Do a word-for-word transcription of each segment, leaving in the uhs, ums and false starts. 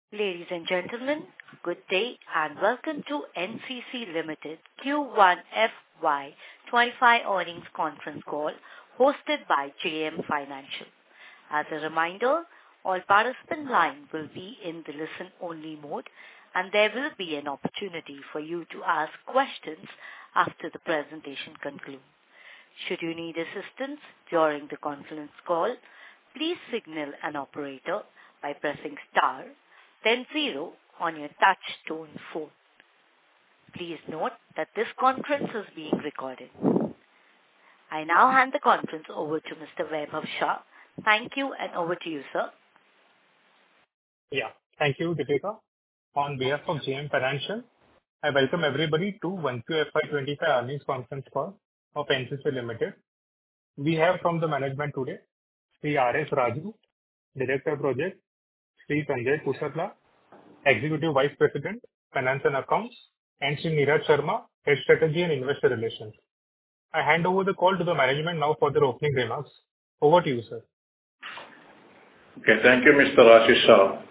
Ladies and gentlemen, good day and welcome to N C C Limited Q one F Y twenty-five earnings conference call hosted by J M Financial. As a reminder, all participant lines will be in the listen-only mode, and there will be an opportunity for you to ask questions after the presentation concludes. Should you need assistance during the conference call, please signal an operator by pressing star then zero on your touch-tone phone. Please note that this conference is being recorded. I now hand the conference over to Mister Vaibhav Shah. Thank you, and over to you, sir. Yeah, thank you, Deepika. On behalf of J M Financial, I welcome everybody to one Q F Y twenty-five earnings conference call of N C C Limited. We have from the management today, Sri R S Raju, Director Project, Sri Sanjay Pusarla, Executive Vice President, Finance and Accounts, and Sri Neeraj Sharma, Head Strategy and Investor Relations. I hand over the call to the management now for their opening remarks. Over to you, sir. Okay, thank you, Mister Ashish Shah.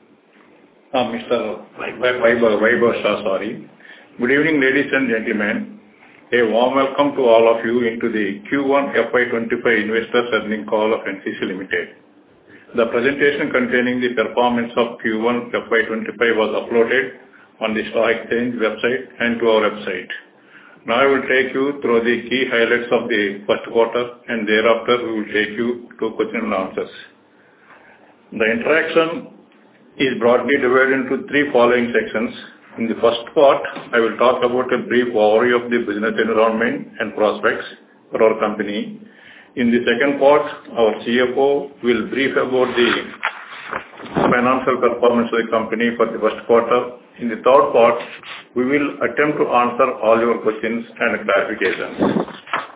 Uh, Mister Vaibhav Shah, sorry. Good evening, ladies and gentlemen. A warm welcome to all of you into the Q one F Y twenty-five Investors Earnings Call of N C C Limited. The presentation containing the performance of Q one F Y twenty-five was uploaded on the Stock Exchange website and to our website. Now I will take you through the key highlights of the first quarter, and thereafter we will take you to question and answers. The interaction is broadly divided into three following sections. In the first part, I will talk about a brief overview of the business environment and prospects for our company. In the second part, our C F O will brief about the financial performance of the company for the first quarter. In the third part, we will attempt to answer all your questions and clarifications.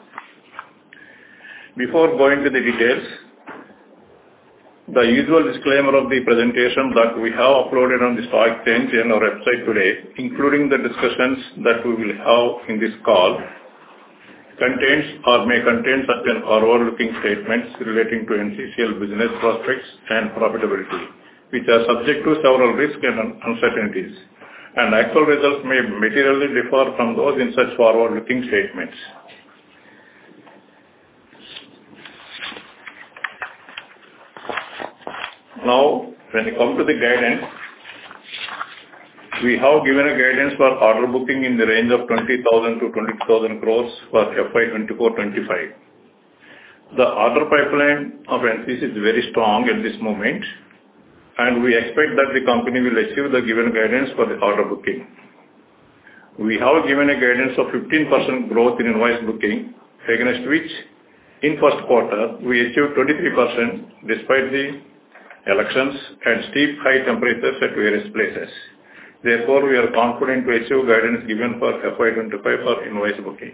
Before going to the details, the usual disclaimer of the presentation that we have uploaded on the Stock Exchange and our website today, including the discussions that we will have in this call, contains or may contain certain forward-looking statements relating to N C C L business prospects and profitability, which are subject to several risks and uncertainties, and actual results may materially differ from those in such forward-looking statements. Now, when it comes to the guidance, we have given a guidance for order booking in the range of twenty thousand to twenty thousand crores for F Y twenty-four twenty-five. The order pipeline of N C C is very strong at this moment, and we expect that the company will achieve the given guidance for the order booking. We have given a guidance of fifteen percent growth in invoice booking, against which in first quarter we achieved twenty-three percent despite the elections and steep high temperatures at various places. Therefore, we are confident to achieve guidance given for F Y twenty-five for invoice booking.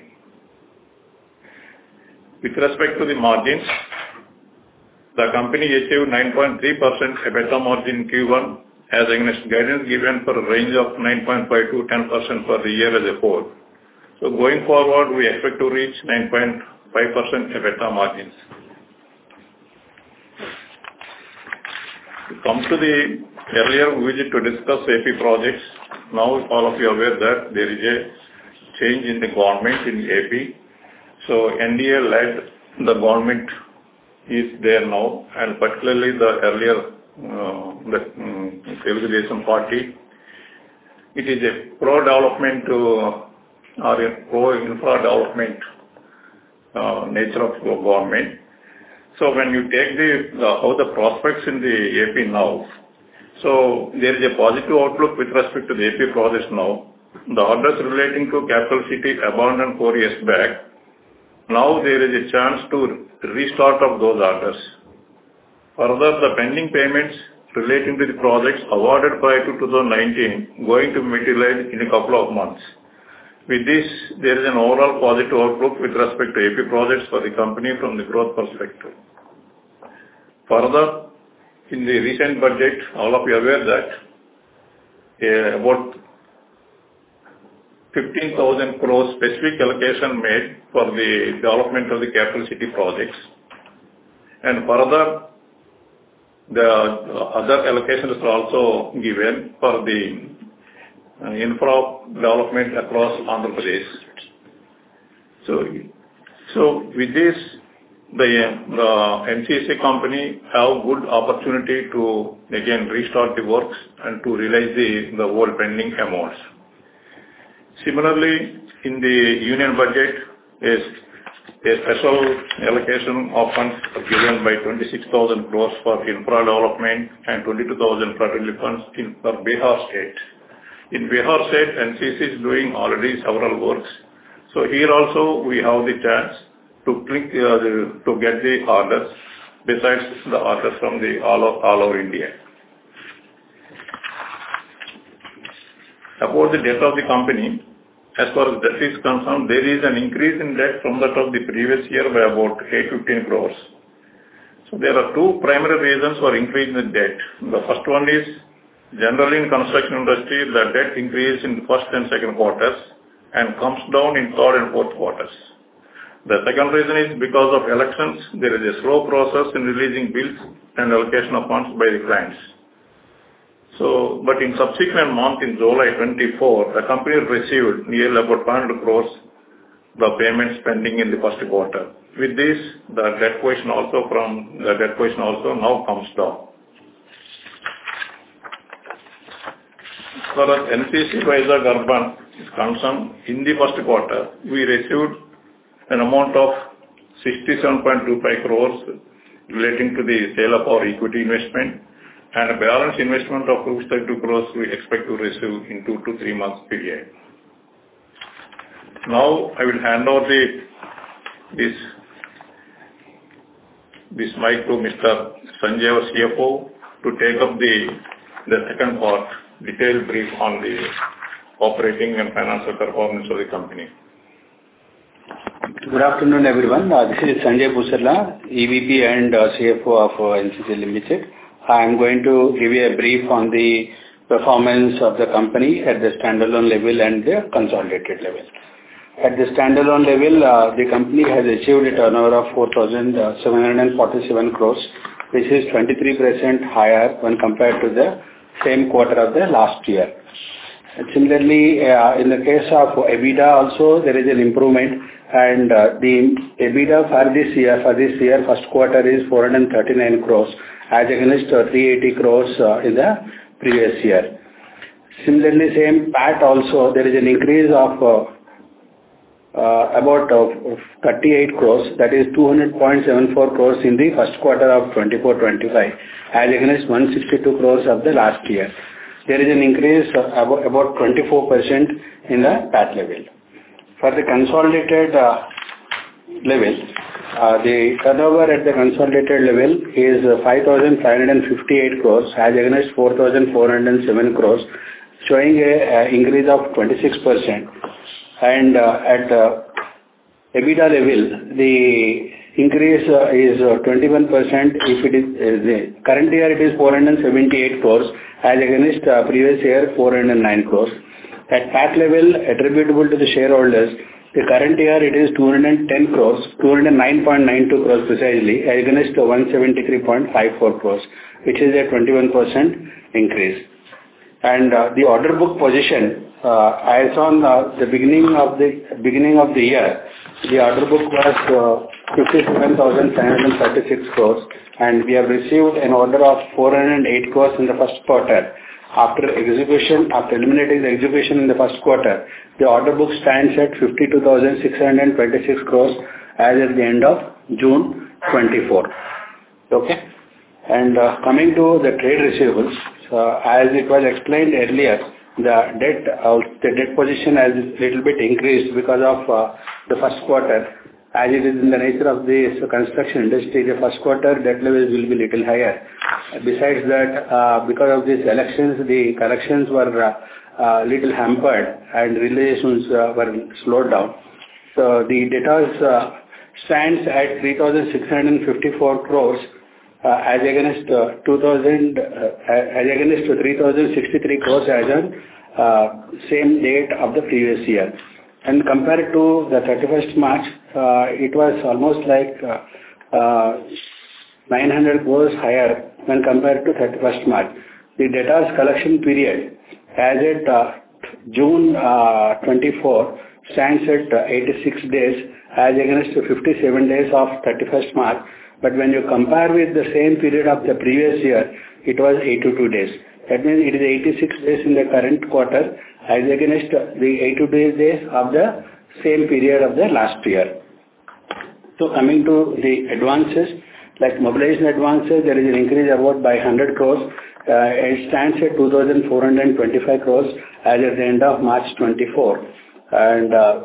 With respect to the margins, the company achieved nine point three percent EBITDA margin in Q one as against guidance given for a range of nine point five to ten percent for the year as a whole. So going forward, we expect to reach nine point five percent EBITDA margins. To come to the earlier visit to discuss A P projects, now all of you are aware that there is a change in the government in A P. So N D A-led the government is there now, and particularly the earlier uh, the um, Telugu Desam Party. It is a pro-development uh, or a pro-infra development uh, nature of the government. So when you take the uh, how the prospects in the A P now, so there is a positive outlook with respect to the A P projects now. The orders relating to capital city abandoned four years back. Now there is a chance to restart of those orders. Further, the pending payments relating to the projects awarded prior to two thousand nineteen going to materialize in a couple of months. With this, there is an overall positive outlook with respect to A P projects for the company from the growth perspective. Further, in the recent budget, all of you are aware that uh, about fifteen thousand crores specific allocation made for the development of the capital city projects. And further, the other allocations are also given for the uh, infra development across Andhra Pradesh. So, so with this, the, the N C C company have good opportunity to again restart the works and to realize the, the whole pending amounts. Similarly, in the union budget is a special allocation of funds given by twenty-six thousand crores for infra development and twenty-two thousand federal funds in for Bihar state. In Bihar state, N C C is doing already several works. So here also we have the chance to click uh, the, to get the orders besides the orders from the all of all over India. About the debt of the company, as far as debt is concerned, there is an increase in debt from that of the previous year by about eight hundred fifteen crores. So there are two primary reasons for increase in the debt. The first one is generally in construction industry, the debt increases in the first and second quarters and comes down in third and fourth quarters. The second reason is because of elections, there is a slow process in releasing bills and allocation of funds by the clients. So, but in subsequent month, in July twenty-four, the company received nearly about five hundred crores, the payments pending in the first quarter. With this, the debt position also from, the debt position also now comes down. As far as N C C Vizag Urban is concerned, in the first quarter, we received an amount of sixty-seven point two five crores relating to the sale of our equity investment, and a balance investment of thirty-two crores we expect to receive in two to three months period. Now I will hand over the, this, this mic to Mister Sanjay, our C F O, to take up the, the second part, detailed brief on the operating and financial performance of the company. Good afternoon, everyone. Uh, this is Sanjay Pusarla, E V P and uh, C F O of uh, N C C Limited. I am going to give you a brief on the performance of the company at the standalone level and the consolidated level. At the standalone level, uh, the company has achieved a turnover of four thousand seven hundred forty-seven crores, which is twenty-three percent higher when compared to the same quarter of the last year. Similarly, uh, in the case of EBITDA also, there is an improvement, and uh, the EBITDA for this year, for this year, first quarter is four hundred thirty-nine crores, as against uh, three hundred eighty crores uh, in the previous year. Similarly, same P A T also, there is an increase of uh, uh, about uh, thirty-eight crores, that is two hundred point seven four crores in the first quarter of twenty-four twenty-five, as against one hundred sixty-two crores of the last year. There is an increase of about, about twenty-four percent in the P A T level. For the consolidated uh, level, uh, the turnover at the consolidated level is uh, five thousand five hundred fifty-eight crores, as against four thousand four hundred seven crores, showing a, a increase of twenty-six percent. And uh, at uh, EBITDA level, the increase uh, is uh, twenty-one percent. If it is uh, the current year, it is four hundred seventy-eight crores, as against uh, previous year four hundred nine crores. At P A T level, attributable to the shareholders, the current year it is two hundred ten crores, two hundred nine point nine two crores precisely, against one hundred seventy-three point five four crores, which is a twenty-one percent increase. And uh, the order book position, uh, as on uh, the beginning of the beginning of the year, the order book was uh, fifty-seven thousand seven hundred thirty-six crores, and we have received an order of four hundred eight crores in the first quarter. After execution, after eliminating the execution in the first quarter, the order book stands at fifty-two thousand six hundred twenty-six crores as at the end of June twenty-four. Okay. And uh, coming to the trade receivables, uh, as it was explained earlier, the debt, uh, the debt position has a little bit increased because of uh, the first quarter. As it is in the nature of this construction industry, the first quarter debt levels will be little higher. Besides that, uh, because of these elections, the collections were uh, uh, little hampered and realizations uh, were slowed down. So the debtors uh, stands at three thousand six hundred fifty-four crores uh, as against uh, two thousand uh, as against three thousand sixty-three crores as on uh, same date of the previous year. And compared to the thirty-first March, uh, it was almost like uh, uh, nine hundred crores higher when compared to thirty-first March. The debtors collection period as at uh, June uh, twenty-four stands at uh, eighty-six days as against fifty-seven days of thirty-first March. But when you compare with the same period of the previous year, it was eighty-two days. That means it is eighty-six days in the current quarter as against the eighty-two days of the same period of the last year. So coming to the advances, like mobilization advances, there is an increase about by one hundred crores. Uh, it stands at two thousand four hundred twenty-five crores as at the end of March twenty-four. And uh,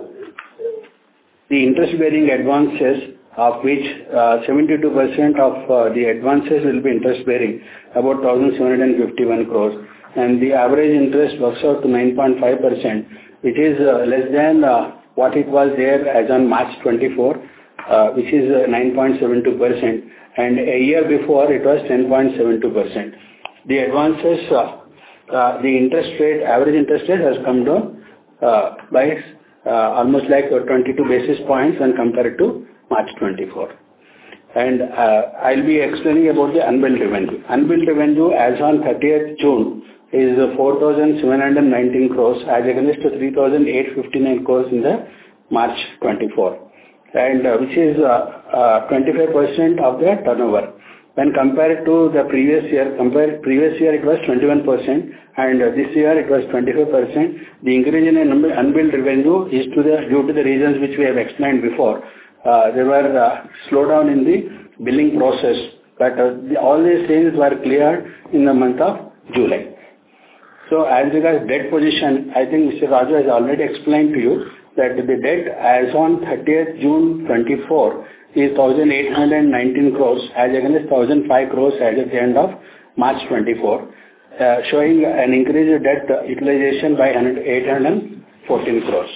the interest-bearing advances, of which uh, seventy-two percent of uh, the advances will be interest-bearing, about one thousand seven hundred fifty-one crores. And the average interest works out to nine point five percent, which is uh, less than uh, what it was there as on March twenty-four, uh, which is uh, nine point seven two percent. And a year before, it was ten point seven two percent. The advances, uh, uh, the interest rate, average interest rate has come down uh, by uh, almost like twenty-two basis points when compared to March twenty-four. And uh, I'll be explaining about the unbilled revenue. Unbilled revenue as on thirtieth June is four thousand seven hundred nineteen crores as against three thousand eight hundred fifty-nine crores in the March twenty-four, and uh, which is uh, uh, twenty-five percent of the turnover. When compared to the previous year, compared previous year it was twenty-one percent, and uh, this year it was twenty-five percent. The increase in unbilled revenue is to the, due to the reasons which we have explained before. Uh, there were uh, slowdown in the billing process, but uh, the, all these things were cleared in the month of July. So as regards debt position, I think Mister Raju has already explained to you that the debt as on thirtieth June twenty-four is one thousand eight hundred nineteen crores as against one thousand five crores as at the end of March twenty-four, uh, showing an increased debt utilization by eight hundred fourteen crores.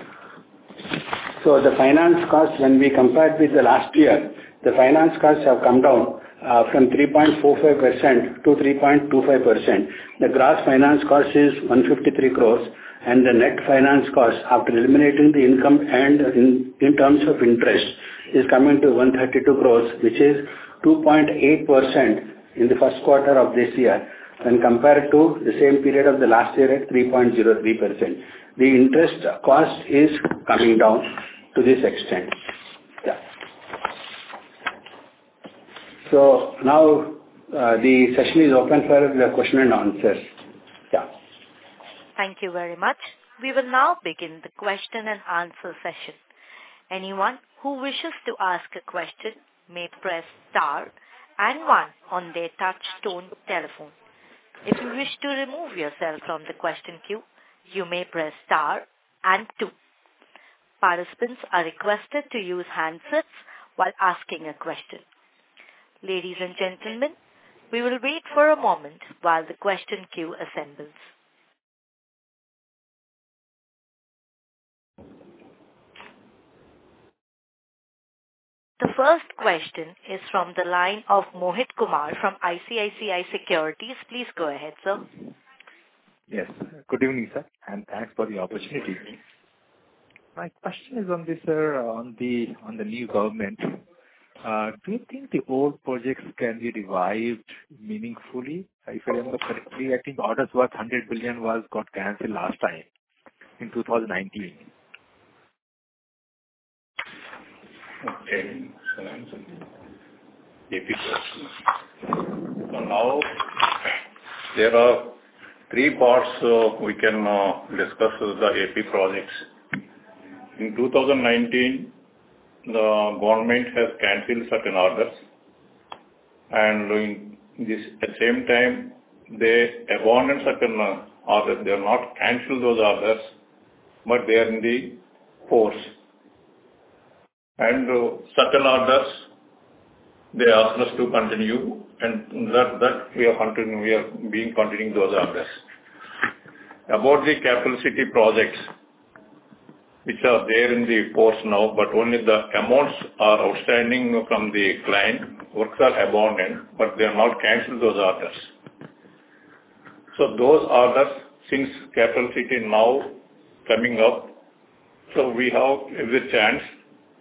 So the finance costs, when we compared with the last year, the finance costs have come down uh, from three point four five percent to three point two five percent. The gross finance cost is one hundred fifty-three crores, and the net finance cost after eliminating the income and in, in terms of interest is coming to one hundred thirty-two crores, which is two point eight percent in the first quarter of this year when compared to the same period of the last year at three point zero three percent. The interest cost is coming down to this extent. Yeah. So now uh, the session is open for the question and answers. Yeah. Thank you very much. We will now begin the question and answer session. Anyone who wishes to ask a question may press star and one on their touch-tone telephone. If you wish to remove yourself from the question queue, you may press star and two. Participants are requested to use handsets while asking a question. Ladies and gentlemen, we will wait for a moment while the question queue assembles. The first question is from the line of Mohit Kumar from I C I C I Securities. Please go ahead, sir. Yes. Good evening, sir, and thanks for the opportunity. My question is on this, sir, on the on the new government. Uh, do you think the old projects can be revived meaningfully? If I remember correctly, I think orders worth one hundred billion was got cancelled last time in two thousand nineteen. Okay. So now there are three parts uh, we can uh, discuss the A P projects. In two thousand nineteen, the government has cancelled certain orders, and in this at the same time they abandoned certain uh, orders. They have not cancelled those orders, but they are in the force. And uh, certain orders they asked us to continue, and that that we are continuing, we are being continuing those orders. About the capital city projects, which are there in the force now, but only the amounts are outstanding from the client. Works are abandoned, but they are not cancelled those orders. So those orders, since capital city now coming up, so we have every chance,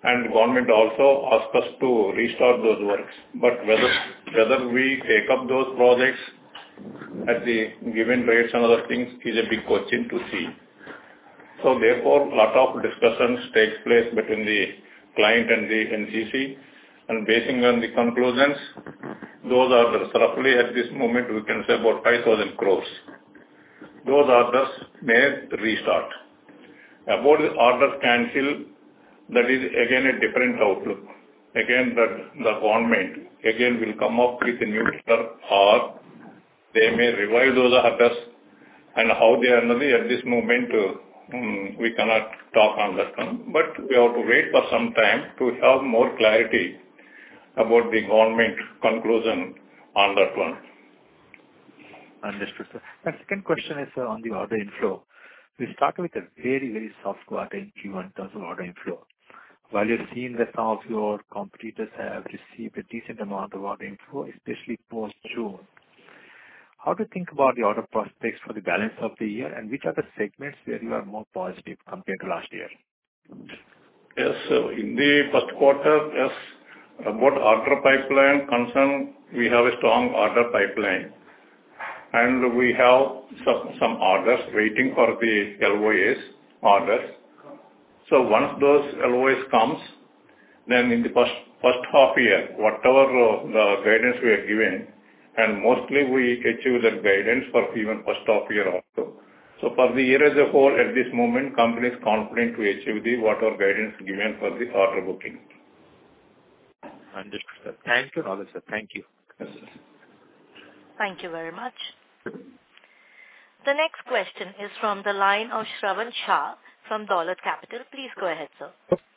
and government also asked us to restart those works. But whether whether we take up those projects at the given rates and other things is a big question to see. So therefore, a lot of discussions takes place between the client and the N C C, and basing on the conclusions, those orders roughly at this moment we can say about five thousand crores. Those orders may restart. About the orders cancel, that is again a different outlook. Again, the, the government again will come up with a new order, or they may revive those orders, and how they are at this moment, uh, um, we cannot talk on that one. But we have to wait for some time to have more clarity about the government conclusion on that one. Understood, sir. My second question is uh, on the order inflow. We started with a very, very soft quarter in Q one in terms of order inflow. While you've seen that some of your competitors have received a decent amount of order inflow, especially post-June, how do you think about the order prospects for the balance of the year, and which are the segments where you are more positive compared to last year? Yes, so in the first quarter, yes, about order pipeline concern, we have a strong order pipeline, and we have some, some orders waiting for the L O As orders. So once those L O As comes, then in the first, first half year, whatever uh, the guidance we are given, and mostly we achieve that guidance for even first half year also. So for the year as a whole, at this moment, company is confident to achieve the whatever guidance given for the order booking. Understood, sir. Thank you, Robert, sir. Thank you. Yes, sir. Thank you very much. The next question is from the line of Shravan Shah from Dolat Capital. Please go ahead, sir.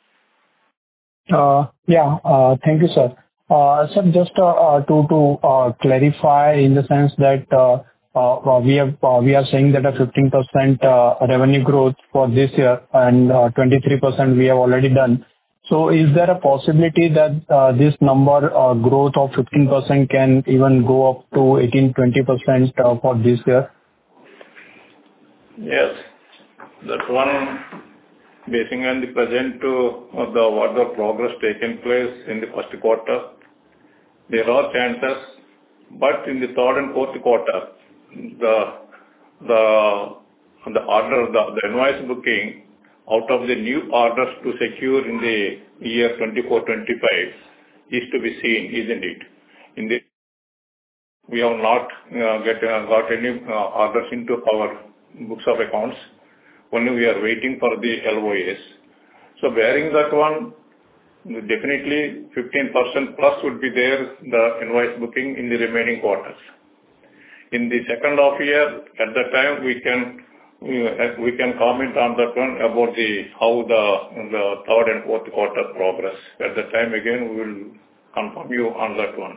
Uh, yeah, uh, thank you, sir. Uh, sir, just uh, uh, to to uh, clarify in the sense that uh, uh, we have uh, we are saying that a fifteen percent uh, revenue growth for this year and uh, twenty-three percent we have already done. So, is there a possibility that uh, this number uh, growth of fifteen percent can even go up to eighteen to twenty percent uh, for this year? Yes, that one, basing on the present uh, of the what the progress taken place in the first quarter, there are chances, but in the third and fourth quarter, the the the order, the, the invoice booking out of the new orders to secure in the year twenty-four twenty-five is to be seen, isn't it? In the we have not uh, get uh, got any uh, orders into our books of accounts. Only we are waiting for the L O As. So bearing that one, definitely fifteen percent plus would be there, the invoice booking in the remaining quarters. In the second half year, at that time, we can we can comment on that one about the how the the third and fourth quarter progress. At that time, again, we will confirm you on that one.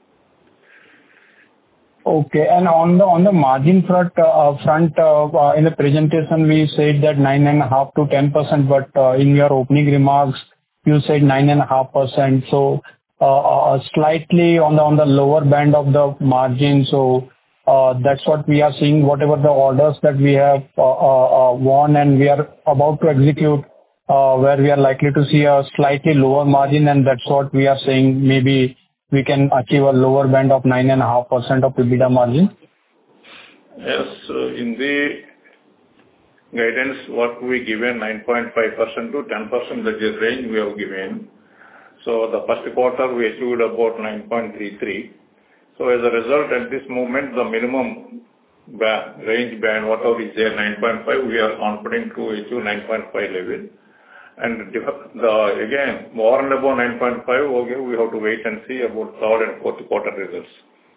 Okay. And on the on the margin front, uh, front uh, uh, in the presentation, we said that nine point five to ten percent, but uh, in your opening remarks, you said nine point five percent. So uh, uh, slightly on the on the lower band of the margin. So uh, that's what we are seeing. Whatever the orders that we have uh, uh, uh, won and we are about to execute, uh, where we are likely to see a slightly lower margin, and that's what we are saying. Maybe we can achieve a lower band of nine point five percent of EBITDA margin? Yes, uh, in the guidance, what we given nine point five percent to ten percent, that is range we have given. So the first quarter we achieved about nine point three three. So as a result, at this moment, the minimum ba range band, whatever is there, nine point five, we are confident to achieve nine point five level. And the, again, more and above nine point five, okay, we have to wait and see about third and fourth quarter results.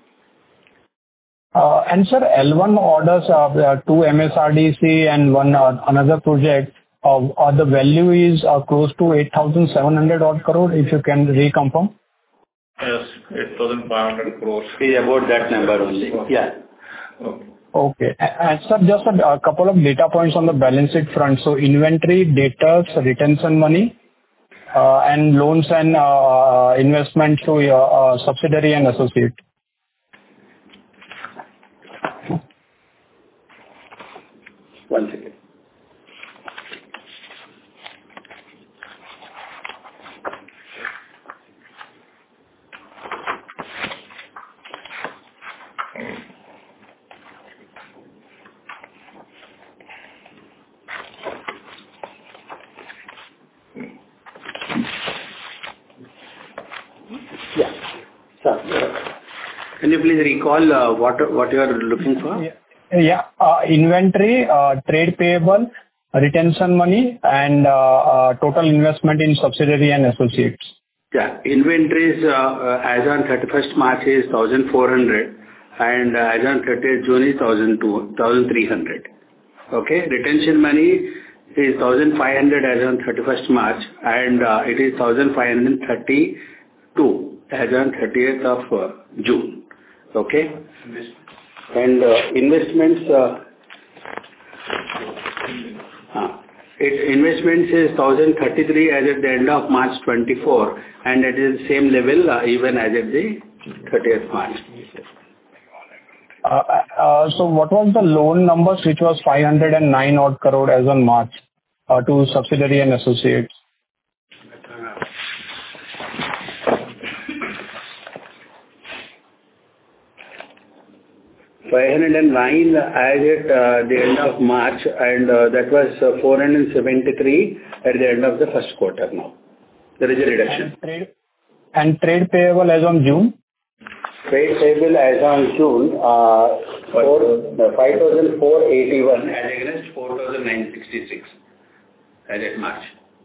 Uh, and sir, L one orders, uh, two M S R D C and one uh, another project, uh, uh, the value is uh, close to eight thousand seven hundred odd crore, if you can reconfirm. Yes, eight thousand five hundred crores. It's about that number only. Yeah. Okay. Okay. And sir, just a, a couple of data points on the balance sheet front. So inventory, debtors, retention money, uh, and loans and uh, investment to uh, uh, subsidiary and associate. One second. Can you please recall uh, what what you are looking for? Yeah. Yeah. Uh, Inventory, uh, trade payable, retention money, and uh, uh, total investment in subsidiary and associates. Yeah. Inventories uh, uh, as on thirty-first March is one thousand four hundred, and uh, as on thirtieth June is one thousand three hundred. Okay. Retention money is one thousand five hundred as on thirty-first March, and uh, it is one thousand five hundred thirty-two as on thirtieth of uh, June. Okay. And uh, investments, uh, uh, it investments is one thousand thirty-three as at the end of March twenty-four, and it is the same level uh, even as at the thirtieth March. Uh, uh, So what was the loan numbers, which was five hundred nine odd crore as on March, uh, to subsidiary and associates? five hundred nine as at uh, the end of March, and uh, that was uh, four hundred seventy-three at the end of the first quarter now. There is a reduction. And trade, and trade payable as on June? Trade payable as on June, uh, five thousand four hundred eighty-one as against four thousand nine hundred sixty-six as at March.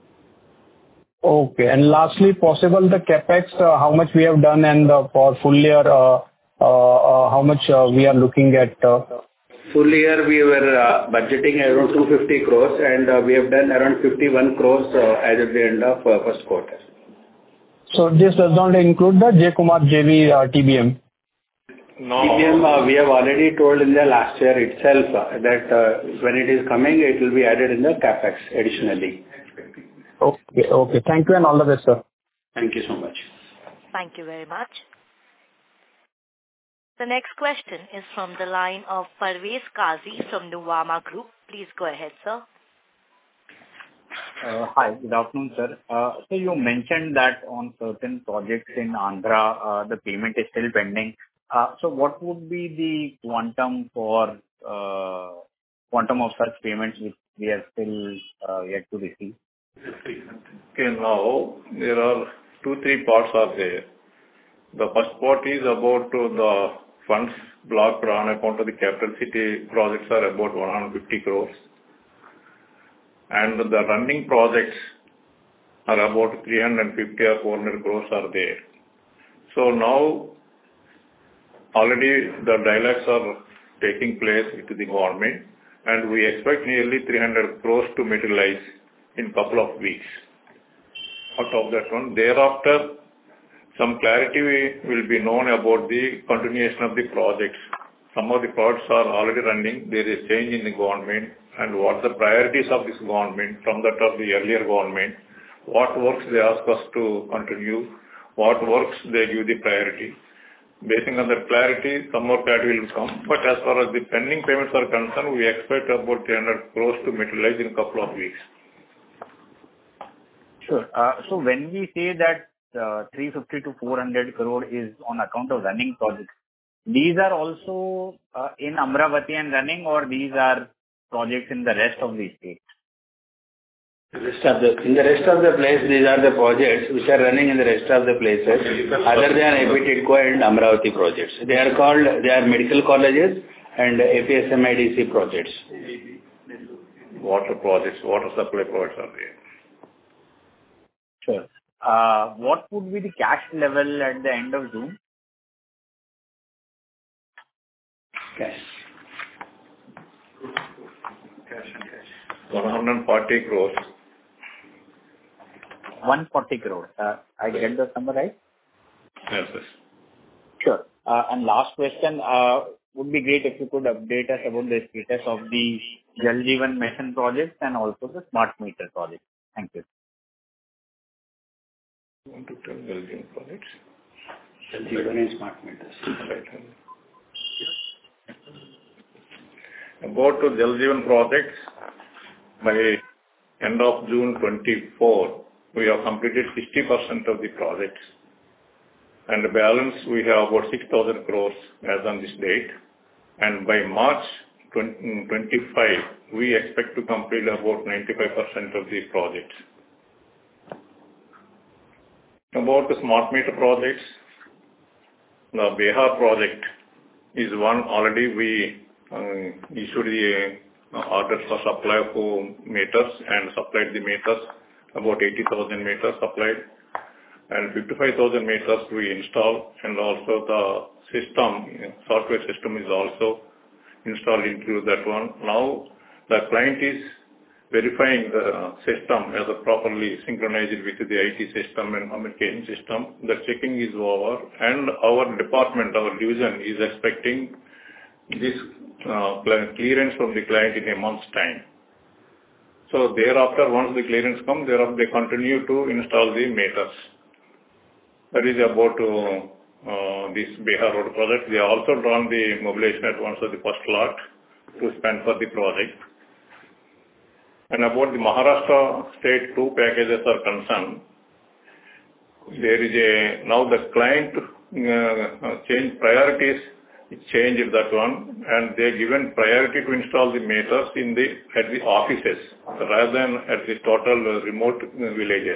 Okay. And lastly, possible the CapEx, uh, how much we have done, and uh, for full year, uh, uh, uh, how much uh, we are looking at? Uh, Full year we were uh, budgeting around two hundred fifty crores, and uh, we have done around fifty-one crores uh, as at the end of uh, first quarter. So this does not include the J. Kumar J V uh, T B M? No. T B M, uh, we have already told in the last year itself uh, that uh, when it is coming, it will be added in the CapEx additionally. Okay. Okay. Thank you and all the best, sir. Thank you so much. Thank you very much. The next question is from the line of Parvez Qazi from Nuvama Group. Please go ahead, sir. Uh, Hi, good afternoon, sir. Uh, So you mentioned that on certain projects in Andhra, uh, the payment is still pending. Uh, So what would be the quantum for uh, quantum of such payments which we are still uh, yet to receive? Okay, now there are two, three parts are there. The first part is about uh, the funds blocked on account of the capital city projects are about one hundred fifty crores. And the running projects are about three hundred fifty or four hundred crores are there. So now already the dialogues are taking place with the government, and we expect nearly three hundred crores to materialize in couple of weeks. Out of that one, thereafter, some clarity will be known about the continuation of the projects. Some of the projects are already running. There is change in the government, and what the priorities of this government from that of the earlier government, what works they ask us to continue, what works they give the priority. Based on that clarity, some more clarity will come. But as far as the pending payments are concerned, we expect about three hundred crores to materialize in a couple of weeks. Sure. Uh, So when we say that uh, three fifty to four hundred crore is on account of running projects, these are also uh, in Amravati and running, or these are projects in the rest of the state? Rest of the, in the rest of the place, these are the projects which are running in the rest of the places other than A P TIDCO and Amravati projects. They are called, they are medical colleges and A P S M I D C projects. Water projects, water supply projects are there. Sure. Uh, What would be the cash level at the end of June? Cash. one hundred forty crores. one hundred forty crore. Uh, I get the number right? Yes, yes. Sure. Uh, And last question, uh, would be great if you could update us about the status of the Jal Jeevan Mission project and also the smart meter project. Thank you. You want to tell Belgian projects? Jal Jeevan and smart meters. Right. About to Jal Jeevan projects, by end of June twenty-four, we have completed sixty percent of the projects. And the balance, we have about six thousand crores as on this date. And by March twenty twenty-five, we expect to complete about ninety-five percent of the projects. About the smart meter projects, the Bihar project is one already we uh, issued the uh, order for supply of meters and supplied the meters, about eighty thousand meters supplied, and fifty-five thousand meters we installed, and also the system, software system is also installed into that one. Now the client is verifying the system as a properly synchronized with the I T system and communication system. The checking is over, and our department, our division is expecting this uh, clearance from the client in a month's time. So thereafter, once the clearance comes, thereafter they continue to install the meters. That is about uh, uh, this Bihar Road project. They also drawn the mobilization advance of the first lot to spend for the project. And about the Maharashtra state two packages are concerned, there is a, now the client uh, change priorities, changed that one, and they given priority to install the meters in the, at the offices rather than at the total uh, remote villages.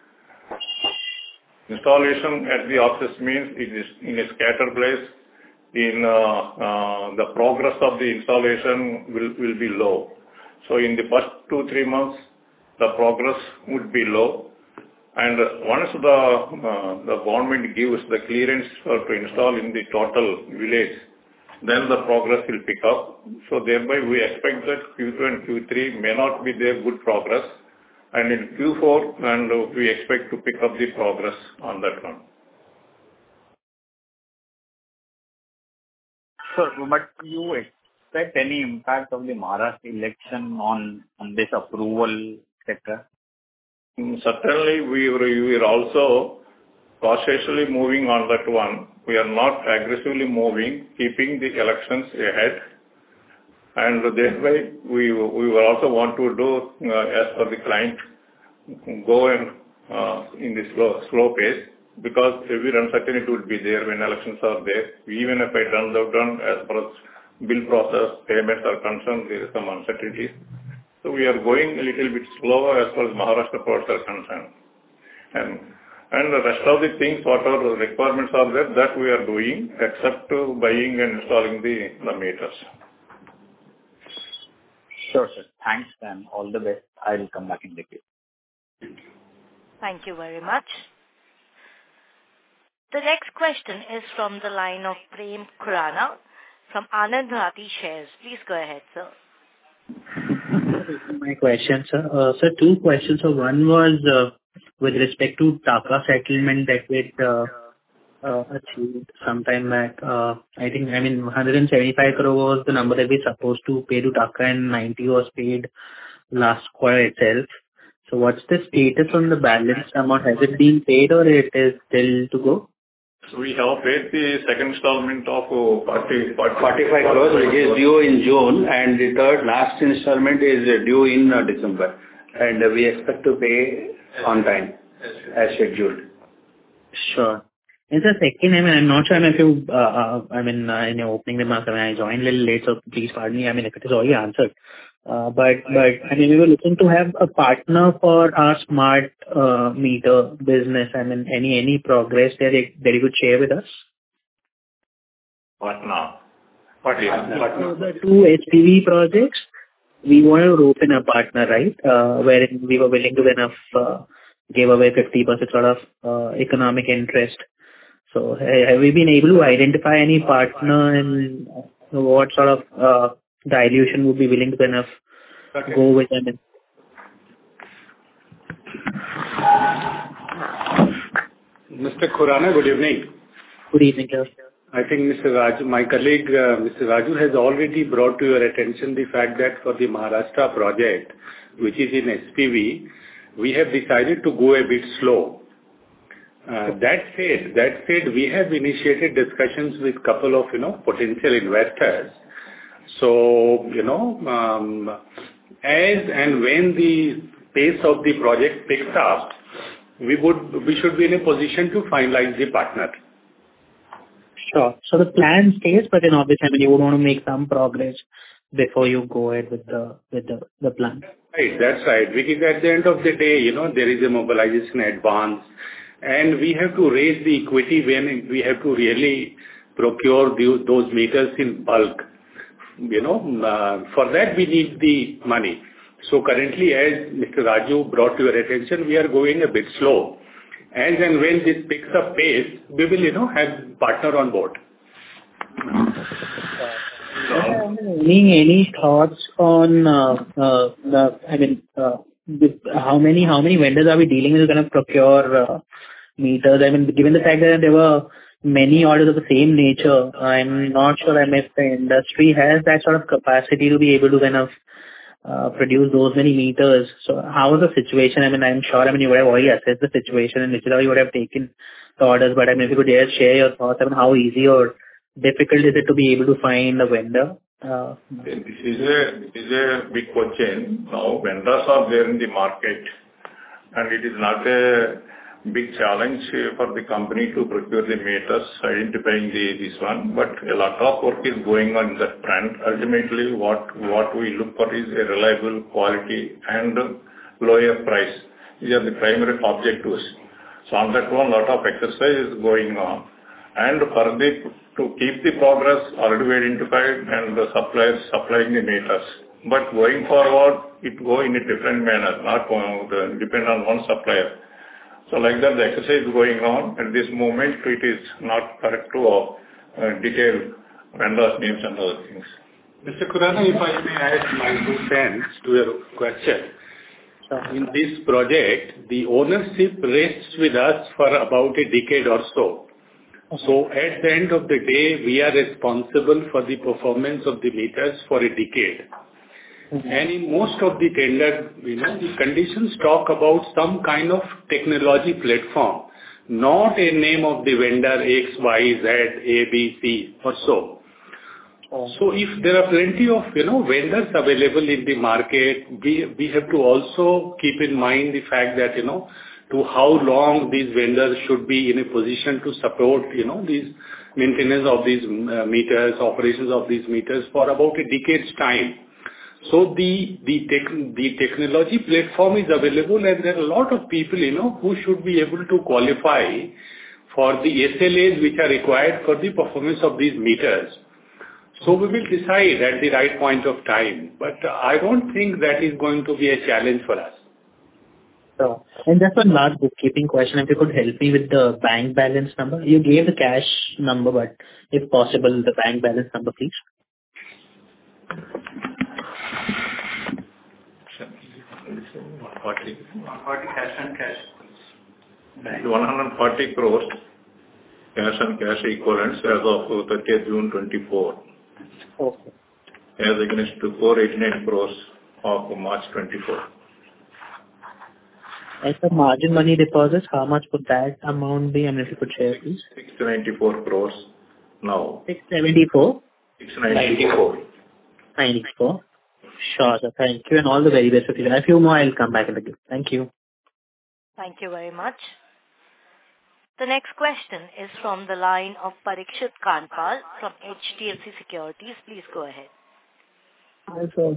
Installation at the office means it is in a scattered place. In uh, uh, the progress of the installation will, will be low. So in the first two, three months, the progress would be low. And once the, uh, the government gives the clearance for, to install in the total village, then the progress will pick up. So thereby we expect that Q two and Q three may not be there good progress. And in Q four, and uh, we expect to pick up the progress on that one. Sure, but you expect any impact of the Maharashtra election on, on this approval, et cetera? Certainly, we were, we are also cautiously moving on that one. We are not aggressively moving, keeping the elections ahead. And thereby, we, we will also want to do, uh, as per the client, go in, uh, in this slow, slow pace, because every uncertainty would be there when elections are there. Even if I done the done, as far as bill process, payments are concerned, there is some uncertainties. So we are going a little bit slower as far as Maharashtra products are concerned. And, and the rest of the things, what are the requirements are there, that we are doing, except uh, buying and installing the, the meters. Sure, sir. Thanks, and all the best. I will come back in the queue. Thank you very much. The next question is from the line of Prem Khurana from Anand Rathi Shares. Please go ahead, sir. My question, sir. Uh, sir, two questions. So one was uh, with respect to Taka settlement that we uh, uh, achieved sometime back. Uh, I think, I mean, one hundred seventy-five crore was the number that we supposed to pay to Taka, and ninety was paid last quarter itself. So what's the status on the balance amount? Has it been paid or it is still to go? So we have paid the second installment of uh, forty, forty-five crores, which is due in June, and the third last installment is due in uh, December. And uh, we expect to pay on time as scheduled. Sure. And the second, I mean, I'm not sure if you, uh, uh, I mean, uh, in your opening remarks, I mean, I joined a little late, so please pardon me. I mean, if it is already answered. Uh, but, but, I mean, we were looking to have a partner for our smart uh, meter business. I mean, any, any progress there that you could share with us? What now? What is So the two H P V projects, we want to rope in a partner, right? Uh, wherein we were willing to enough, uh, give away fifty percent sort of uh, economic interest. So have we been able to identify any partner, and what sort of uh, dilution would be willing to kind of okay. go with them? Mister Khurana, good evening. Good evening, sir. I think Mister Raju, my colleague uh, Mister Raju has already brought to your attention the fact that for the Maharashtra project, which is in S P V, we have decided to go a bit slow. Uh, that said, that said, we have initiated discussions with couple of, you know, potential investors. So, you know, um, as and when the pace of the project picks up, we would, we should be in a position to finalize the partner. Sure. So the plan stays, but then obviously, I mean, you would want to make some progress before you go ahead with the, with the, the plan. Right, that's right. Because at the end of the day, you know, there is a mobilization advance, and we have to raise the equity when we have to really procure the, those meters in bulk. You know, uh, for that we need the money. So currently, as Mister Raju brought to your attention, we are going a bit slow. As and when this picks up pace, we will, you know, have partner on board. Any any thoughts on uh, uh, the? I mean, uh, with how many how many vendors are we dealing with who kind of procure uh, meters? I mean, given the fact that there were many orders of the same nature, I'm not sure I mean, if the industry has that sort of capacity to be able to kind of uh, produce those many meters. So how is the situation? I mean, I'm sure, I mean, you would have already assessed the situation and which is how you would have taken the orders, but I mean, if you could just share your thoughts, I mean, how easy or difficult is it to be able to find a vendor? Uh, this is a this is a big question. Now vendors are there in the market, and it is not a big challenge for the company to procure the meters, identifying the this one. But a lot of work is going on in that front. Ultimately, what what we look for is a reliable quality and lower price. These are the primary objectives. So on that one, lot of exercise is going on. And for the, to keep the progress already identified and the suppliers supplying the meters. But going forward, it go in a different manner, not uh, depend on one supplier. So like that, the exercise is going on. At this moment, it is not correct to uh, detail vendors' names and other things. Mister Khurana, if I may add my two cents to your question. In this project, the ownership rests with us for about a decade or so. So at the end of the day, we are responsible for the performance of the meters for a decade. Mm-hmm. And in most of the tender, you know, the conditions talk about some kind of technology platform, not a name of the vendor X, Y, Z, A, B, C or so. Oh. So if there are plenty of, you know, vendors available in the market, we, we have to also keep in mind the fact that, you know, to how long these vendors should be in a position to support, you know, these maintenance of these uh, meters, operations of these meters for about a decade's time. So the the tech, the technology platform is available, and there are a lot of people, you know, who should be able to qualify for the S L As which are required for the performance of these meters. So we will decide at the right point of time, but I don't think that is going to be a challenge for us. So, and just one last bookkeeping question, if you could help me with the bank balance number. You gave the cash number, but if possible, the bank balance number, please. one forty cash and cash. one hundred forty crores cash and cash equivalents as of thirtieth June twenty-four. Okay. As against to four hundred eighty-nine crores of March twenty-four. As for margin money deposits, how much would that amount be? I mean, if you could share, please. six hundred ninety-four crores now. six seventy-four? six hundred ninety-four. ninety-four. Sure, sir. Thank you, and all the very best. If you have a few more, I'll come back in the queue. Thank you. Thank you very much. The next question is from the line of Parikshit Kandpal from H D F C Securities. Please go ahead. Hi, sir.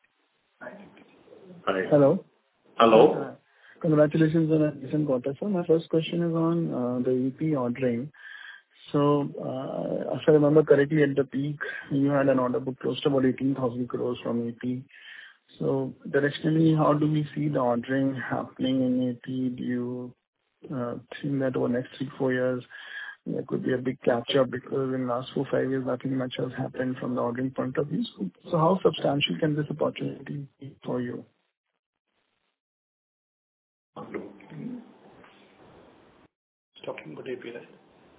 Hi. Hello. Hello. Uh, congratulations on a recent quarter, sir. My first question is on uh, the E P ordering. So, uh, if I remember correctly, at the peak, you had an order book close to about eighteen thousand crores from A P. So, directionally, how do we see the ordering happening in A P? Do you uh, think that over the next three, four years, there could be a big catch-up because in the last four, five years, nothing much has happened from the ordering point of view? So, so how substantial can this opportunity be for you? Talking about A P, right?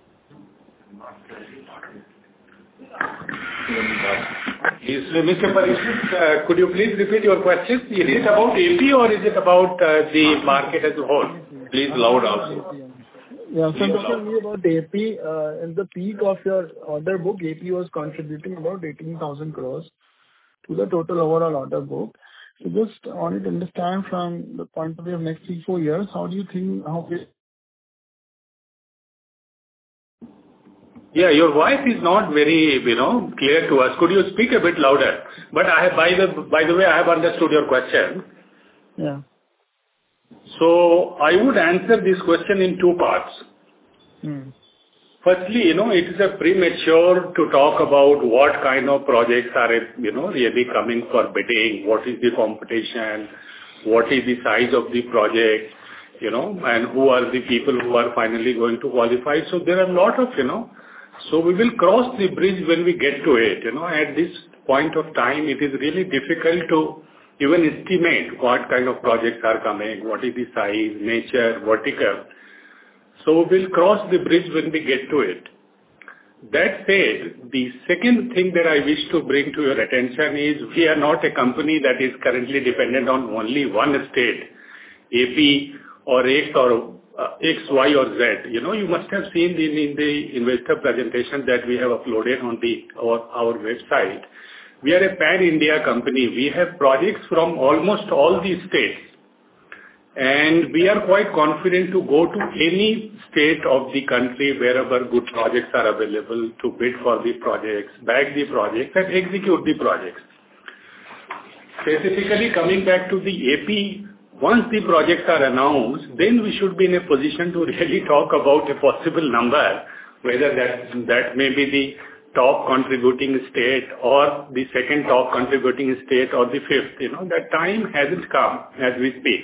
Is, uh, Mister Parikshit, uh, could you please repeat your question? Is it about A P or is it about uh, the market as a whole? Please loud also. Yeah, so talking me about A P, uh, in the peak of your order book, A P was contributing about eighteen thousand crores to the total overall order book. So just wanted to understand from the point of view of next three, four years, how do you think, how we... Yeah, your voice is not very, you know, clear to us. Could you speak a bit louder? But I have, by the by the way, I have understood your question. Yeah. So I would answer this question in two parts. Hmm. Firstly, you know, it is a premature to talk about what kind of projects are, you know, really coming for bidding, what is the competition, what is the size of the project, you know, and who are the people who are finally going to qualify. So there are a lot of, you know, so we will cross the bridge when we get to it, you know. At this point of time, it is really difficult to even estimate what kind of projects are coming, what is the size, nature, vertical. So we'll cross the bridge when we get to it. That said, the second thing that I wish to bring to your attention is we are not a company that is currently dependent on only one state, A P or X or uh, X, Y or Z. You know, you must have seen in, in the investor presentation that we have uploaded on the our, our website. We are a pan-India company. We have projects from almost all the states. And we are quite confident to go to any state of the country wherever good projects are available to bid for the projects, bag the projects, and execute the projects. Specifically, coming back to the A P, once the projects are announced, then we should be in a position to really talk about a possible number, whether that, that may be the top contributing state or the second top contributing state or the fifth. You know, that time hasn't come as we speak.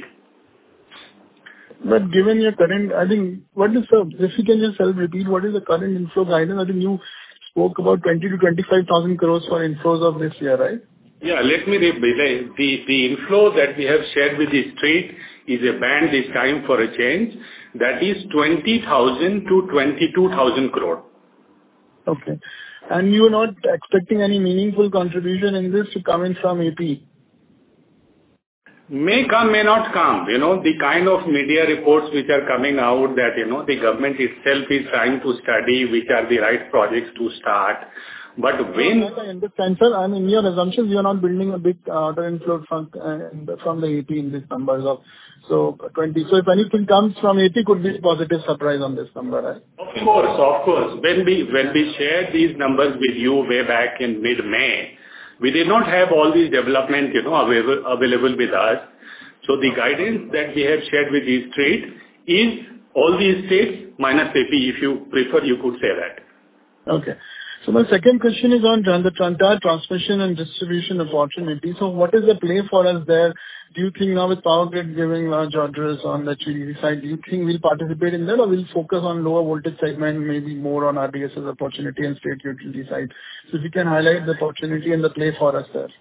But given your current, I think, what is the, if you can just help repeat, what is the current inflow guidance? I think you spoke about twenty to twenty-five thousand crores for inflows of this year, right? Yeah, let me repeat. The, the inflow that we have shared with the street is a band this time for a change. That is twenty thousand to twenty-two thousand crore. Okay. And you are not expecting any meaningful contribution in this to come in from A P? May come, may not come. You know, the kind of media reports which are coming out that, you know, the government itself is trying to study which are the right projects to start. But when... No, I understand, sir. I mean, your assumptions, you are not building a big order inflow from, uh, from the A P in these numbers of so twenty. So if anything comes from A P, could be a positive surprise on this number, right? Of course, of course. When we, when we shared these numbers with you way back in mid-May, we did not have all these development, you know, available, available with us. So the guidance that we have shared with the street is all these states minus A P. If you prefer, you could say that. Okay. So my second question is on the entire transmission and distribution opportunity. So what is the play for us there? Do you think now with Power Grid giving large orders on the H V D C side, do you think we'll participate in that, or we'll focus on lower voltage segment, maybe more on R D S S opportunity and state utility side? So if you can highlight the opportunity and the play for us there.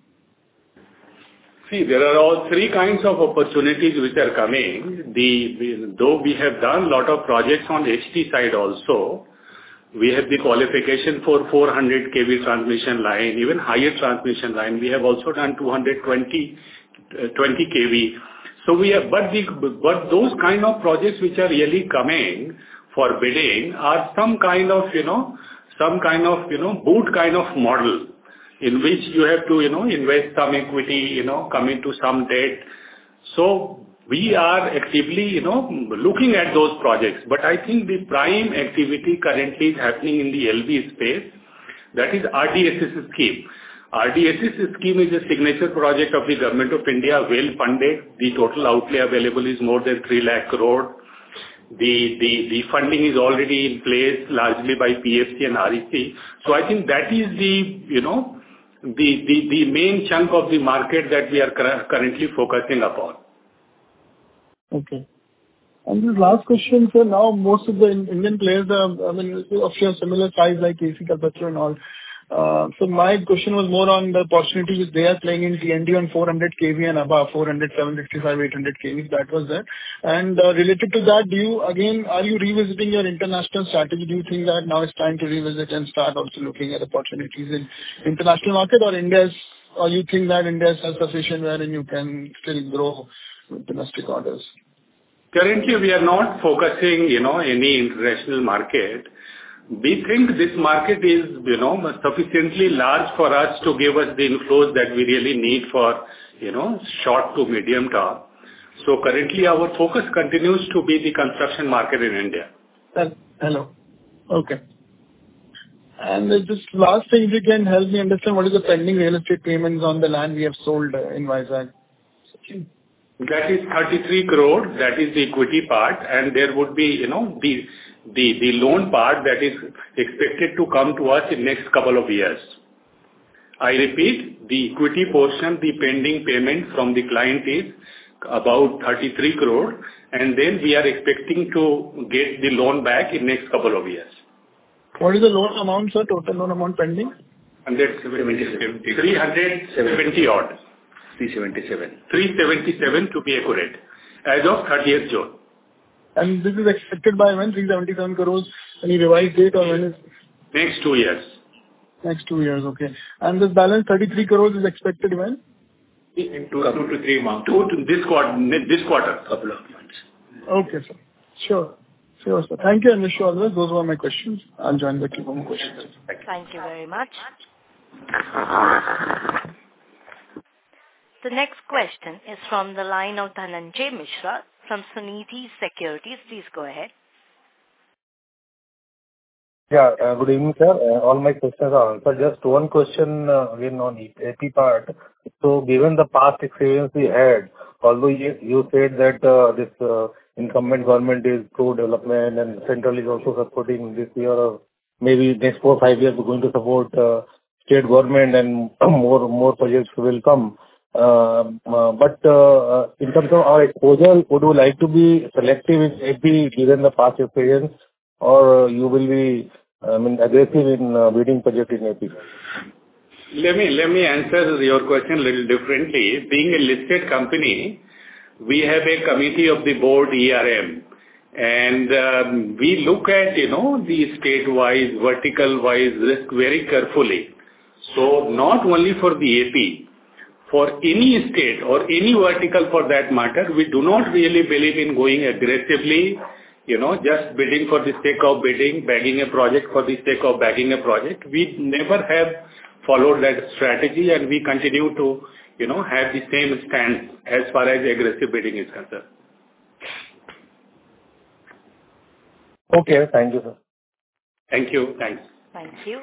See, there are all three kinds of opportunities which are coming. The, we, though we have done a lot of projects on H T side also, we have the qualification for four hundred K V transmission line, even higher transmission line. We have also done two hundred twenty K V. So we have, but the, but those kind of projects which are really coming for bidding are some kind of, you know, some kind of, you know, boot kind of model in which you have to, you know, invest some equity, you know, come into some debt. So we are actively, you know, looking at those projects. But I think the prime activity currently is happening in the L V space. That is R D S S scheme. R D S S scheme is a signature project of the Government of India, well funded. The total outlay available is more than three lakh crore. The, the, the funding is already in place largely by P F C and R E C. So I think that is the, you know, the, the, the main chunk of the market that we are currently focusing upon. Okay. And this last question, sir, now most of the Indian players are, I mean, of your similar size like A C Kalpataru and all. Uh, so my question was more on the opportunity which they are playing in T N D on four hundred K V and above, four hundred, seven fifty-five, eight hundred K V, that was there. And uh, related to that, do you, again, are you revisiting your international strategy? Do you think that now it's time to revisit and start also looking at opportunities in international market, or India's, or you think that India is self-sufficient wherein you can still grow with domestic orders? Currently, we are not focusing, you know, any international market. We think this market is, you know, sufficiently large for us to give us the inflows that we really need for, you know, short to medium term. So currently, our focus continues to be the construction market in India. Hello. Okay. And just last thing, if you can help me understand what is the pending real estate payments on the land we have sold in Vizag? That is thirty-three crore. That is the equity part. And there would be, you know, the the the loan part that is expected to come to us in next couple of years. I repeat, the equity portion, the pending payment from the client is about thirty-three crore, and then we are expecting to get the loan back in next couple of years. What is the loan amount, sir? Total loan amount pending? one seventy-seven. three seventy odd. three seventy-seven. three seventy-seven to be accurate, as of thirtieth June. And this is expected by when? three seventy-seven crores. Any revised date or when is? Next two years. Next two years, okay. And this balance thirty-three crores is expected when? In two, two to three months. Two to this quarter. This quarter. Couple of months. Okay, sir. Sure. Sure, sir. Thank you, and wish you all the best. Those were my questions. I'll join the queue for more questions. Thank you very much. The next question is from the line of Dhananjay Mishra from Sunidhi Securities. Please go ahead. Yeah, uh, good evening, sir. Uh, all my questions are answered. Just one question uh, again on A P part. So, given the past experience we had, although you, you said that uh, this uh, incumbent government is pro-development and central is also supporting this year or maybe next four or five years we're going to support uh, state government and more more projects will come. Uh, uh, but uh, in terms of our exposure, would you like to be selective in A P given the past experience, or you will be I mean, aggressive in uh, bidding project in A P? Let me let me answer your question a little differently. Being a listed company, we have a committee of the board, E R M, and um, we look at, you know, the state-wise, vertical-wise risk very carefully. So not only for the A P, for any state or any vertical for that matter, we do not really believe in going aggressively, you know, just bidding for the sake of bidding, bagging a project for the sake of bagging a project. We never have followed that strategy, and we continue to, you know, have the same stance as far as aggressive bidding is concerned. Okay, thank you, sir. Thank you. Thanks. Thank you.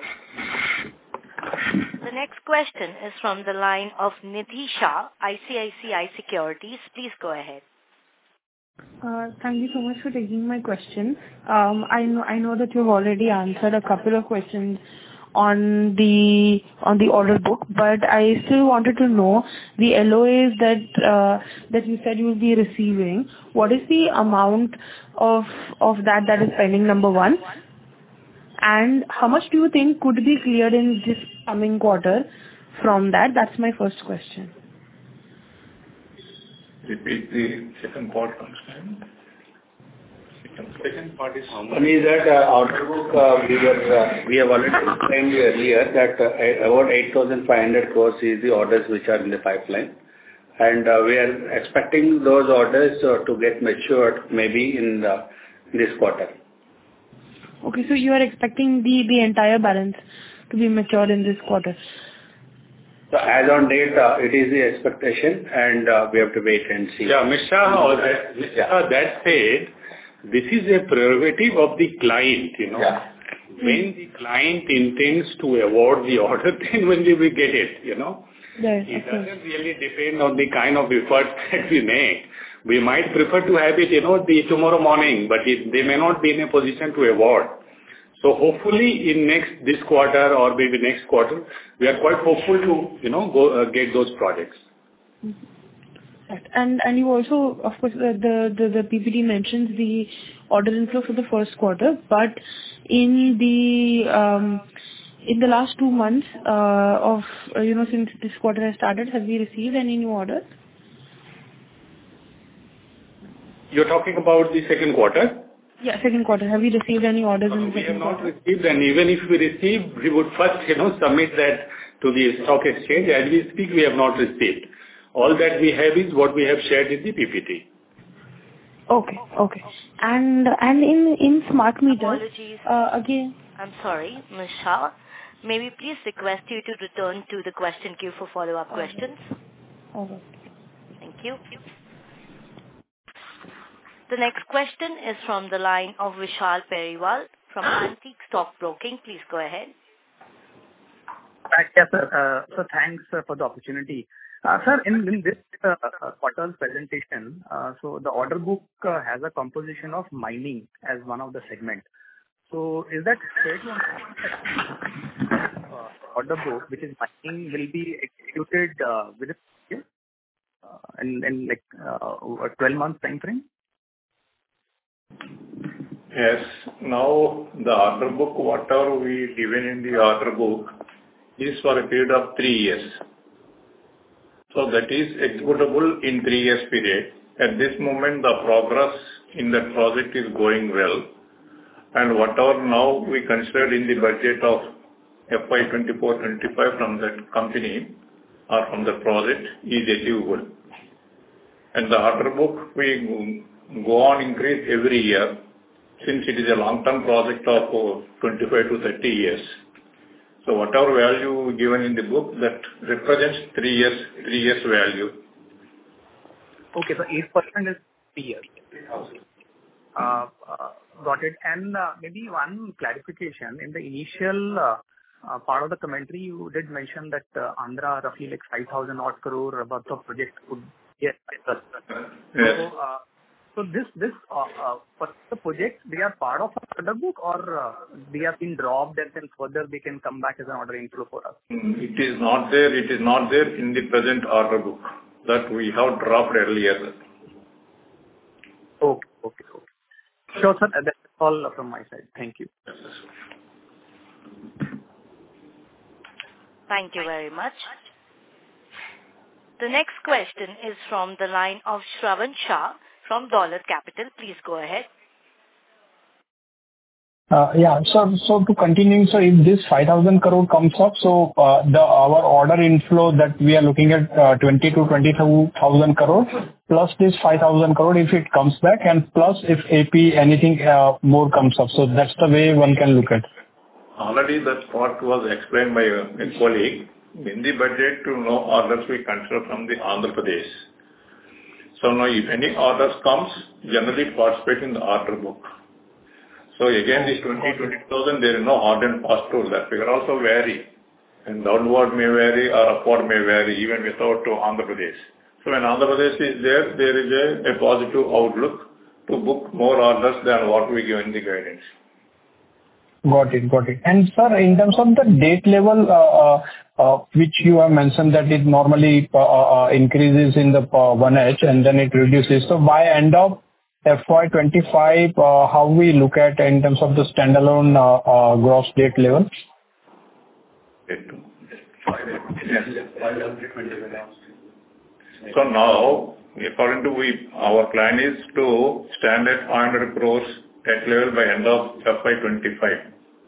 The next question is from the line of Nidhi Shah, I C I C I Securities. Please go ahead. Uh, Thank you so much for taking my question. Um, I know I know that you've already answered a couple of questions on the on the order book, but I still wanted to know the L O As that uh, that you said you will be receiving. What is the amount of of that that is pending, number one? And how much do you think could be cleared in this coming quarter from that? That's my first question. Repeat the second part once again. Second part is how much? One is that uh, order book, uh, we were, uh, we have already explained earlier that uh, about eight thousand five hundred crores is the orders which are in the pipeline. And uh, we are expecting those orders uh, to get matured maybe in the, this quarter. Okay, so you are expecting the, the entire balance to be matured in this quarter. So as on date, uh, it is the expectation, and uh, we have to wait and see. Yeah, Mister Shah, that, Mister Shah, that said, this is a prerogative of the client, you know. Yeah. When the client intends to award the order, then when we will get it, you know. Yes, it doesn't really depend on the kind of effort that we make. We might prefer to have it, you know, the tomorrow morning, but it, they may not be in a position to award. So hopefully in next, this quarter or maybe next quarter, we are quite hopeful to, you know, go uh, get those projects. Right. And and you also, of course, the, the, the, the P P T mentions the order inflow for the first quarter, but in the um, in the last two months uh, of, uh, you know, since this quarter has started, have we received any new orders? You're talking about the second quarter? Yeah, second quarter. Have you received any orders Uh, in the we have second not quarter? received, and even if we receive, we would first, you know, submit that to the stock exchange. As we speak, we have not received. All that we have is what we have shared in the P P T. Okay, okay. And and in in smart meters, Apologies. uh, again. I'm sorry, Miz Shah. May we please request you to return to the question queue for follow-up questions? All right. Thank you. The next question is from the line of Vishal Periwal from Antique Stock Broking. Please go ahead. Yes, sir. So thanks for the opportunity. Sir, in this quarter's presentation, so the order book has a composition of mining as one of the segments. So is that fair to understand that order book, which is mining, will be executed within a year in in like a twelve month time frame? Yes. Now, the order book, whatever we given in the order book, is for a period of three years. So that is executable in three years period. At this moment, the progress in that project is going well, and whatever now we considered in the budget of F Y twenty-four twenty-five from that company or from the project is achievable. And the order book, we go on increase every year, since it is a long-term project of twenty-five to thirty years. So whatever value given in the book, that represents three years, three years value. Okay, so eight percent is three years. Uh, uh, got it. And uh, maybe one clarification. In the initial uh, uh, part of the commentary, you did mention that uh, Andhra roughly like five thousand odd crore worth of project would get. Yes. So, uh, So this this uh, uh, the project, they are part of our order book, or uh, they have been dropped and then further they can come back as an order inflow for us? It is not there. It is not there in the present order book that we have dropped earlier. Okay, okay, okay. Sure, sir. That's all from my side. Thank you. Thank you very much. The next question is from the line of Shravan Shah from Dolat Capital. Please go ahead. Uh, yeah, so so to continue, so if this five thousand crore comes up, so uh, the our order inflow that we are looking at uh, twenty to twenty-two thousand crore plus this five thousand crore if it comes back, and plus if A P anything uh, more comes up. So that's the way one can look at. Already that part was explained by a colleague. In the budget, to no orders we consider from the Andhra Pradesh. So now if any orders comes, generally participate in the order book. So again, this twenty, twenty thousand, there is no hard and fast rule. That figure also vary. And downward may vary or upward may vary even without to Andhra Pradesh. So when Andhra Pradesh is there, there is a, a positive outlook to book more orders than what we give in the guidance. Got it. Got it. And sir, in terms of the debt level, uh, uh, which you have mentioned that it normally uh, uh, increases in the uh, one H and then it reduces. So by end of F Y twenty-five, uh, how we look at in terms of the standalone uh, uh, gross debt level? So now, according to we, our plan is to stand at five hundred crores debt level by end of F Y twenty-five.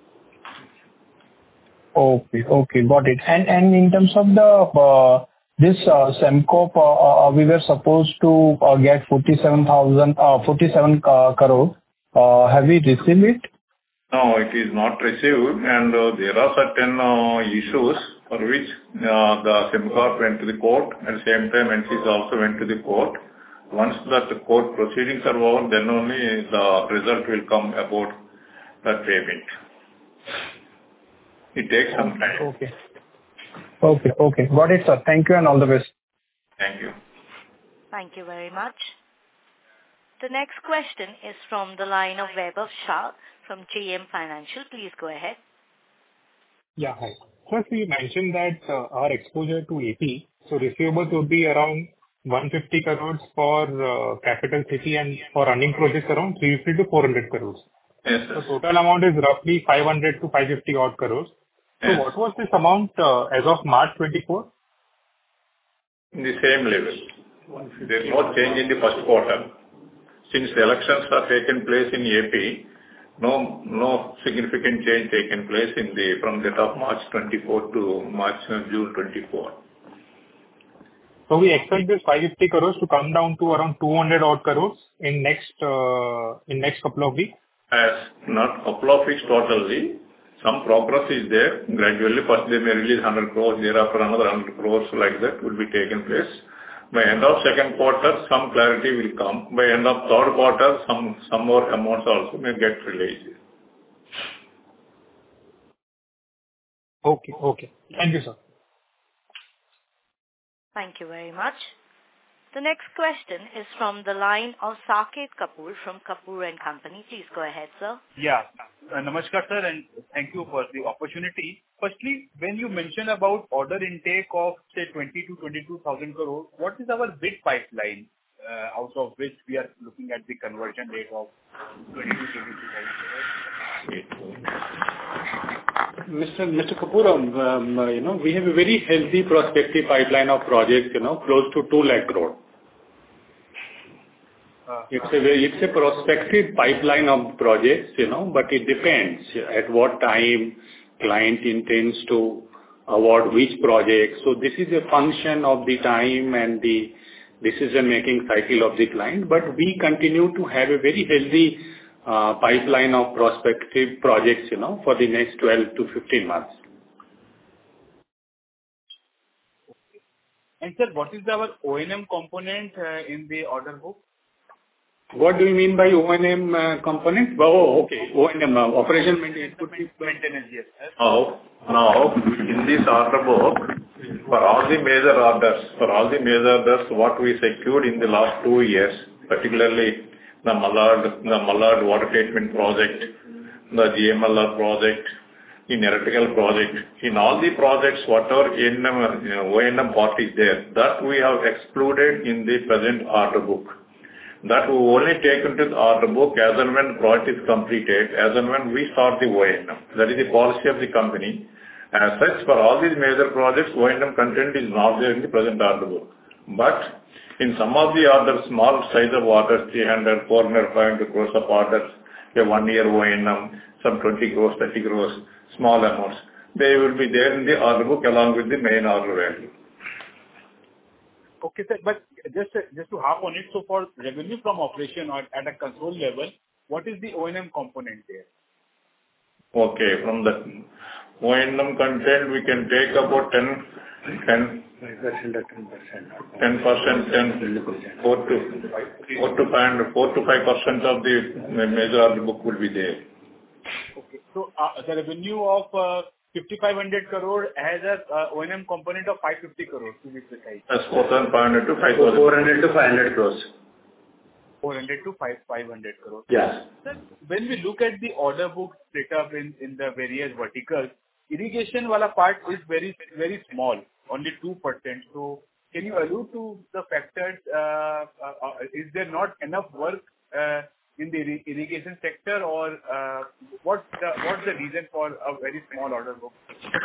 Okay. Okay. Got it. And and in terms of the uh, this uh, Sembcorp, uh, uh, we were supposed to uh, get forty-seven thousand, uh, forty-seven uh, crore. Uh, have we received it? No, it is not received, and uh, there are certain uh, issues for which uh, the Sembcorp went to the court, and same time N C C also went to the court. Once that the court proceedings are over, then only the result will come about that payment. It takes some time. Okay. Okay. Okay. Got it, sir. Thank you and all the best. Thank you. Thank you very much. The next question is from the line of Vaibhav Shah from J M Financial. Please go ahead. Yeah, hi. First, you mentioned that uh, our exposure to A P, so receivables would be around one hundred fifty crores for uh, Capital City and for running projects around three hundred fifty to four hundred crores. Yes, sir. The total amount is roughly five hundred to five hundred fifty odd crores. So yes. What was this amount uh, as of March twenty-four? In the same level. There is no change in the first quarter. Since the elections are taken place in A P, no no significant change taken place in the from that of March twenty-four to March uh, June twenty-four. So we expect this five hundred fifty crores to come down to around two hundred odd crores in next uh, in next couple of weeks. As not couple of weeks totally. Some progress is there. Gradually, first they may release one hundred crores, thereafter another one hundred crores like that will be taken place. By end of second quarter, some clarity will come. By end of third quarter, some some more amounts also may get released. Okay. Okay. Thank you, sir. Thank you very much. The next question is from the line of Saket Kapoor from Kapoor and Company. Please go ahead, sir. Yeah. Uh, Namaskar, sir, and thank you for the opportunity. Firstly, when you mention about order intake of, say, twenty to twenty-two thousand crore, what is our bid pipeline, uh, out of which we are looking at the conversion rate of twenty to twenty-two thousand crore? Mister Mister Kapoor, um, um, you know, we have a very healthy prospective pipeline of projects, you know, close to two lakh crore. Uh, It's a very, it's a prospective pipeline of projects, you know, but it depends at what time client intends to award which project. So this is a function of the time and the decision-making cycle of the client. But we continue to have a very healthy uh, pipeline of prospective projects, you know, for the next twelve to fifteen months. And sir, what is our O and M component uh, in the order book? What do you mean by O and M uh, component? Oh, okay. O and M, uh, operation maintenance. Maintenance, yes. Now, now, in this order book, for all the major orders, for all the major orders, what we secured in the last two years, particularly the Malad, the Malad water treatment project, the G M L R project, in electrical project, in all the projects, whatever O and M, you know, O and M part is there, that we have excluded in the present order book. That we only take into the order book as and when project is completed, as and when we start the O and M. That is the policy of the company. As such, for all these major projects, O and M content is not there in the present order book. But in some of the orders, small size of orders, three hundred, four hundred, five hundred crores of orders, a one-year O and M, some twenty crores, thirty crores, small amounts, they will be there in the order book along with the main order value. Okay, sir, but just just to harp on it, so for revenue from operation or at a control level, what is the O and M component there? Okay, from the O and M content, we can take about ten, ten, ten percent, ten, four to four to five, four to five percent of the major order book will be there. Okay, so uh, the revenue of uh, fifty-five hundred crore has a uh, O and M component of five hundred fifty crore to be precise. That's four thousand five hundred to five thousand. four hundred to five hundred crores. four hundred to five hundred crore. Yeah. Sir, when we look at the order book split up in, in the various verticals, irrigation wala part is very, very small, only two percent. So can you allude to the factors, uh, uh, is there not enough work uh, in the irrigation sector, or uh, what's the what's the reason for a very small order book?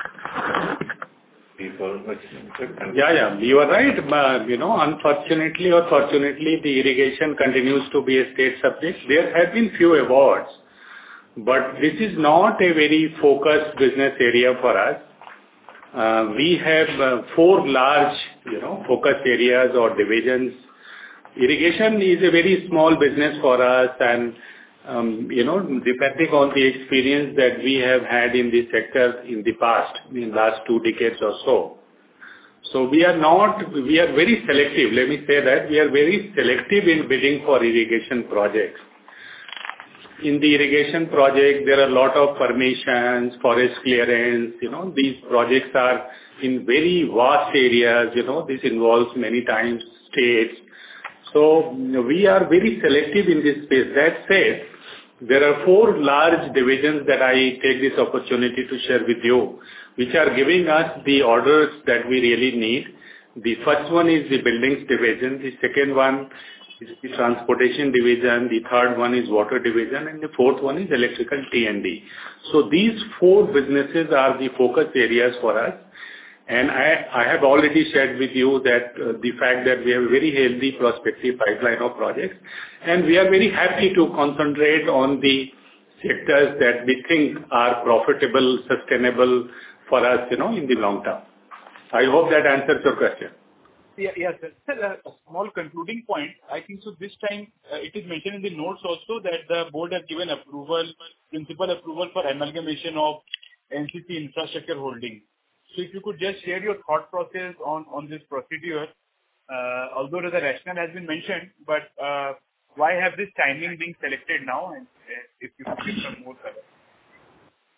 Yeah, yeah, you are right. Uh, you know, unfortunately or fortunately, the irrigation continues to be a state subject. There have been few awards, but this is not a very focused business area for us. Uh, we have uh, four large, you know, focus areas or divisions. Irrigation is a very small business for us, and um, you know, depending on the experience that we have had in this sector in the past, in the last two decades or so. So we are not, we are very selective. Let me say that we are very selective in bidding for irrigation projects. In the irrigation project, there are a lot of permissions, forest clearance. You know, these projects are in very vast areas. You know, this involves many times states. So we are very selective in this space. That said, there are four large divisions that I take this opportunity to share with you, which are giving us the orders that we really need. The first one is the buildings division. The second one is the transportation division. The third one is water division. And the fourth one is electrical T and D. So these four businesses are the focus areas for us. And I, I have already shared with you that uh, the fact that we have a very healthy prospective pipeline of projects, and we are very happy to concentrate on the sectors that we think are profitable, sustainable for us, you know, in the long term. I hope that answers your question. Yeah, yeah, sir. Sir, a small concluding point. I think so this time uh, it is mentioned in the notes also that the board has given approval, principal approval for amalgamation of N C C Infrastructure Holding. So if you could just share your thought process on, on this procedure, uh, although the rationale has been mentioned, but uh, why have this timing being selected now, and uh, if you could give some more color?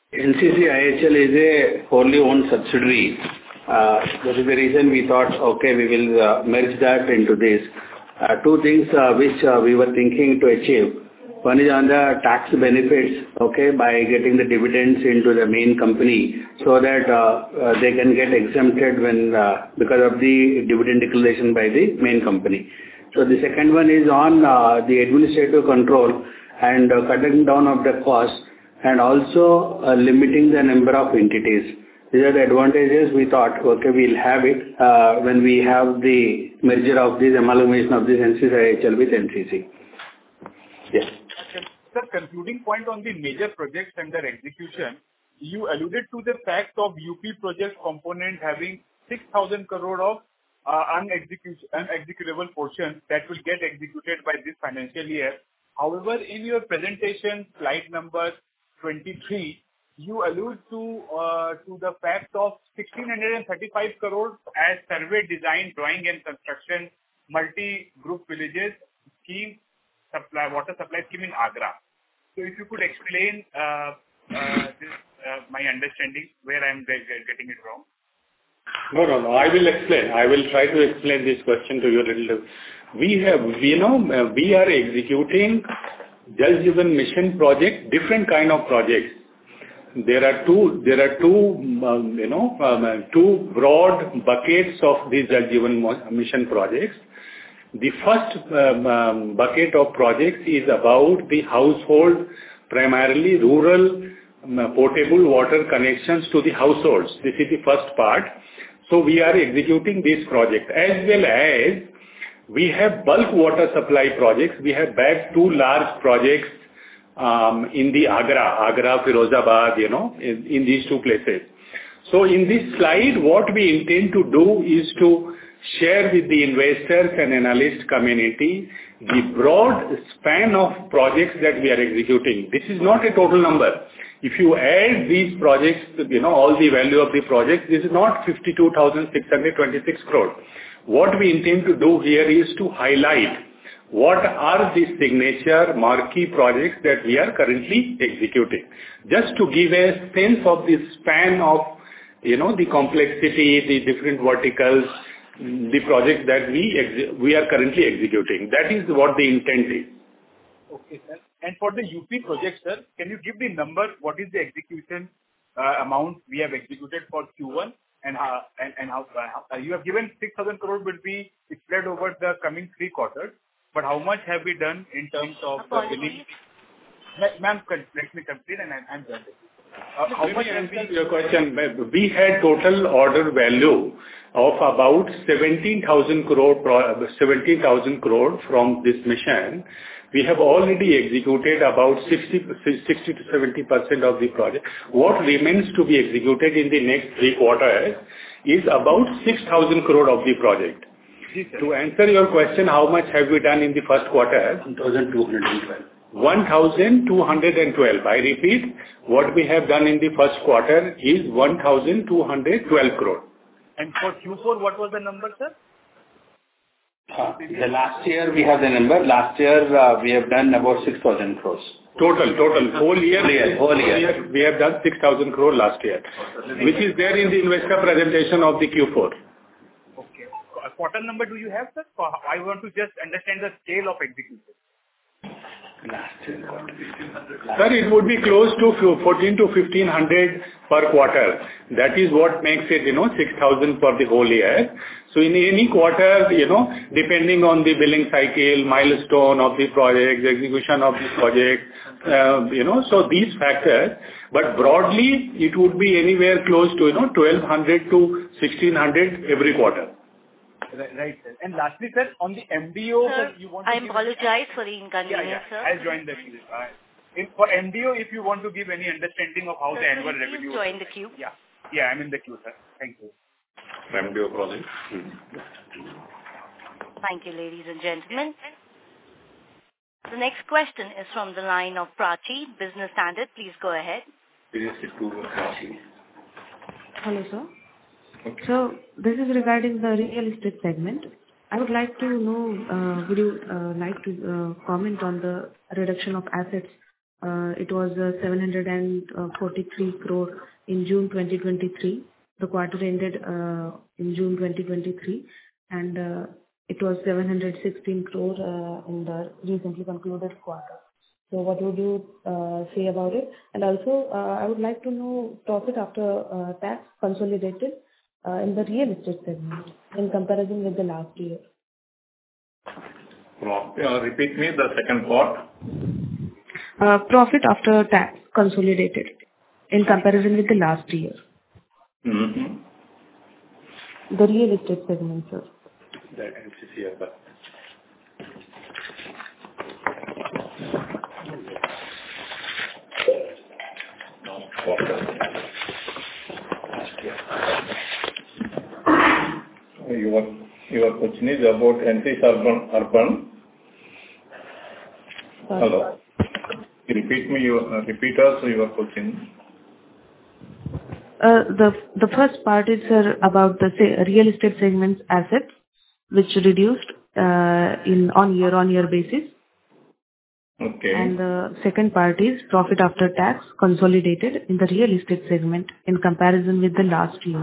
N C C I H L is a wholly owned subsidiary. Uh, That is the reason we thought, okay, we will uh, merge that into this. Uh, Two things uh, which uh, we were thinking to achieve. One is on the tax benefits, okay, by getting the dividends into the main company so that uh, uh, they can get exempted when uh, because of the dividend declaration by the main company. So the second one is on uh, the administrative control and uh, cutting down of the cost and also uh, limiting the number of entities. These are the advantages we thought, okay, we'll have it uh, when we have the merger of this amalgamation of this N C C I H L with N C C. Yes. Sir, concluding point on the major projects under execution, you alluded to the fact of U P project component having six thousand crore of uh, unexecuted, unexecutable portions that will get executed by this financial year. However, in your presentation, slide number twenty-three, you allude to uh, to the fact of one thousand six hundred thirty-five crore as survey design, drawing and construction, multi-group villages scheme, supply, water supply scheme in Agra. So if you could explain uh, uh, this, uh, my understanding, where I am getting it wrong. No, no, no. I will explain. I will try to explain this question to you a little. We have, you know, we are executing Jal Jeevan Mission project, different kind of projects. There are two, there are two, um, you know, um, two broad buckets of these Jal Jeevan Mission projects. The first um, um, bucket of projects is about the household, primarily rural um, potable water connections to the households. This is the first part. So we are executing this project, as well as we have bulk water supply projects. We have bagged two large projects um, in the Agra, Agra, Firozabad, you know, in, in these two places. So in this slide, what we intend to do is to share with the investors and analyst community the broad span of projects that we are executing. This is not a total number. If you add these projects, you know, all the value of the project, this is not fifty-two thousand six hundred twenty-six crore. What we intend to do here is to highlight what are the signature marquee projects that we are currently executing. Just to give a sense of the span of, you know, the complexity, the different verticals, the projects that we ex- we are currently executing. That is what the intent is. Okay, sir. And for the U P project, sir, can you give the number? What is the execution uh, amount we have executed for Q one? And how, and, and how, uh, you have given six thousand crore will be spread over the coming three quarters. But how much have we done in terms of uh, billing? Ma'am, let me complete and I'm, I'm done. Uh, how much have we... Your question, we had total order value of about seventeen thousand crore, seventeen thousand crore from this mission. We have already executed about sixty to seventy percent of the project. What remains to be executed in the next three quarters is about six thousand crore of the project. To answer your question, how much have we done in the first quarter? one thousand two hundred twelve. one thousand two hundred twelve. I repeat, what we have done in the first quarter is one thousand two hundred twelve crore. And for Q four, what was the number, sir? Uh, the last year we have the number. Last year uh, we have done about six thousand crores. Total, total. Whole year, whole year, whole year. year we have done six thousand crore last year, which is there in the investor presentation of the Q four. Okay. A quarter number do you have, sir? I want to just understand the scale of execution. Sir, it would be close to fourteen to fifteen hundred per quarter. That is what makes it, you know, six thousand for the whole year. So in any quarter, you know, depending on the billing cycle, milestone of the project, the execution of the project, uh, you know, so these factors. But broadly, it would be anywhere close to, you know, twelve hundred to sixteen hundred every quarter. Right, right, sir. And lastly, sir, on the M D O, sir, you want to I give... apologize for the inconvenience, yeah, yeah. sir. I'll join the queue. Uh, in, for M D O, if you want to give any understanding of how sir, the annual please revenue... join the queue. Yeah, yeah, I'm in the queue, sir. Thank you. M D O project. Thank you, ladies and gentlemen. The next question is from the line of Prachi, Business Standard. Please go ahead. Hello, sir. Okay. So this is regarding the real estate segment. I would like to know, uh, would you uh, like to uh, comment on the reduction of assets Uh, it was uh, seven hundred forty-three crore in June twenty twenty-three. The quarter ended uh, in June twenty twenty-three, and uh, it was seven hundred sixteen crore uh, in the recently concluded quarter. So what would you uh, say about it? And also, uh, I would like to know profit after uh, tax consolidated uh, in the real estate segment in comparison with the last year. Uh, repeat me the second part. Uh, profit after tax consolidated in comparison with the last year. Mm-hmm. The real estate segment, sir. The N C C, yeah. Your, your question is about N C C urban, urban. Hello. Repeat me your, uh, repeat also your question. Uh, the the first part is uh, about the say, real estate segment's assets, which reduced uh, in on year on year basis. Okay. And the second part is profit after tax consolidated in the real estate segment in comparison with the last year.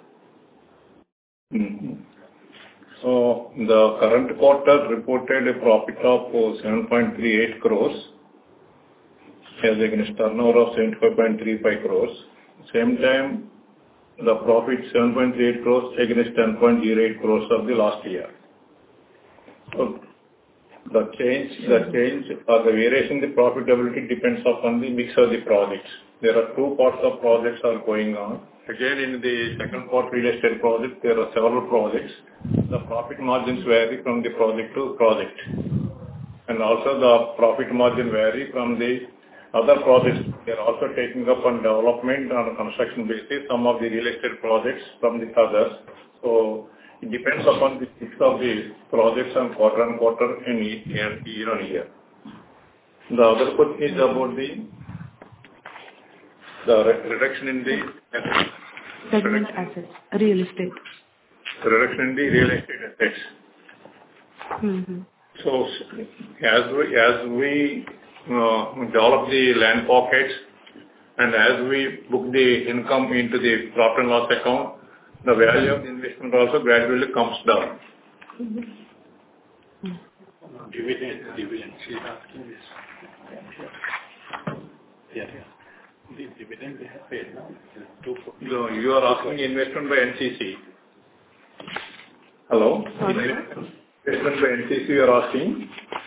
Mm-hmm. So the current quarter reported a profit of seven point three eight crores as against turnover of seventy-five point three five crores. Same time, the profit seven point three eight crores against ten point zero eight crores of the last year. So the change, the change or the variation in the profitability depends upon the mix of the projects. There are two parts of projects are going on. Again, in the second part real estate project, there are several projects. The profit margins vary from the project to project. And also the profit margin vary from the other projects. They are also taking up on development on a construction basis, some of the real estate projects from the others. So it depends upon the mix of the projects on quarter on quarter and year on year. The other question is about the the reduction in the segment assets, real estate. Reduction in the real estate assets. Mm-hmm. So as we as we uh, develop the land pockets and as we book the income into the profit and loss account, the value of the investment also gradually comes down. Mm-hmm. Dividend, dividend. She's asking this. Yeah, yeah. The dividend they have paid now is two forty. So you are asking investment by N C C. Hello? Investment by N C C you are asking?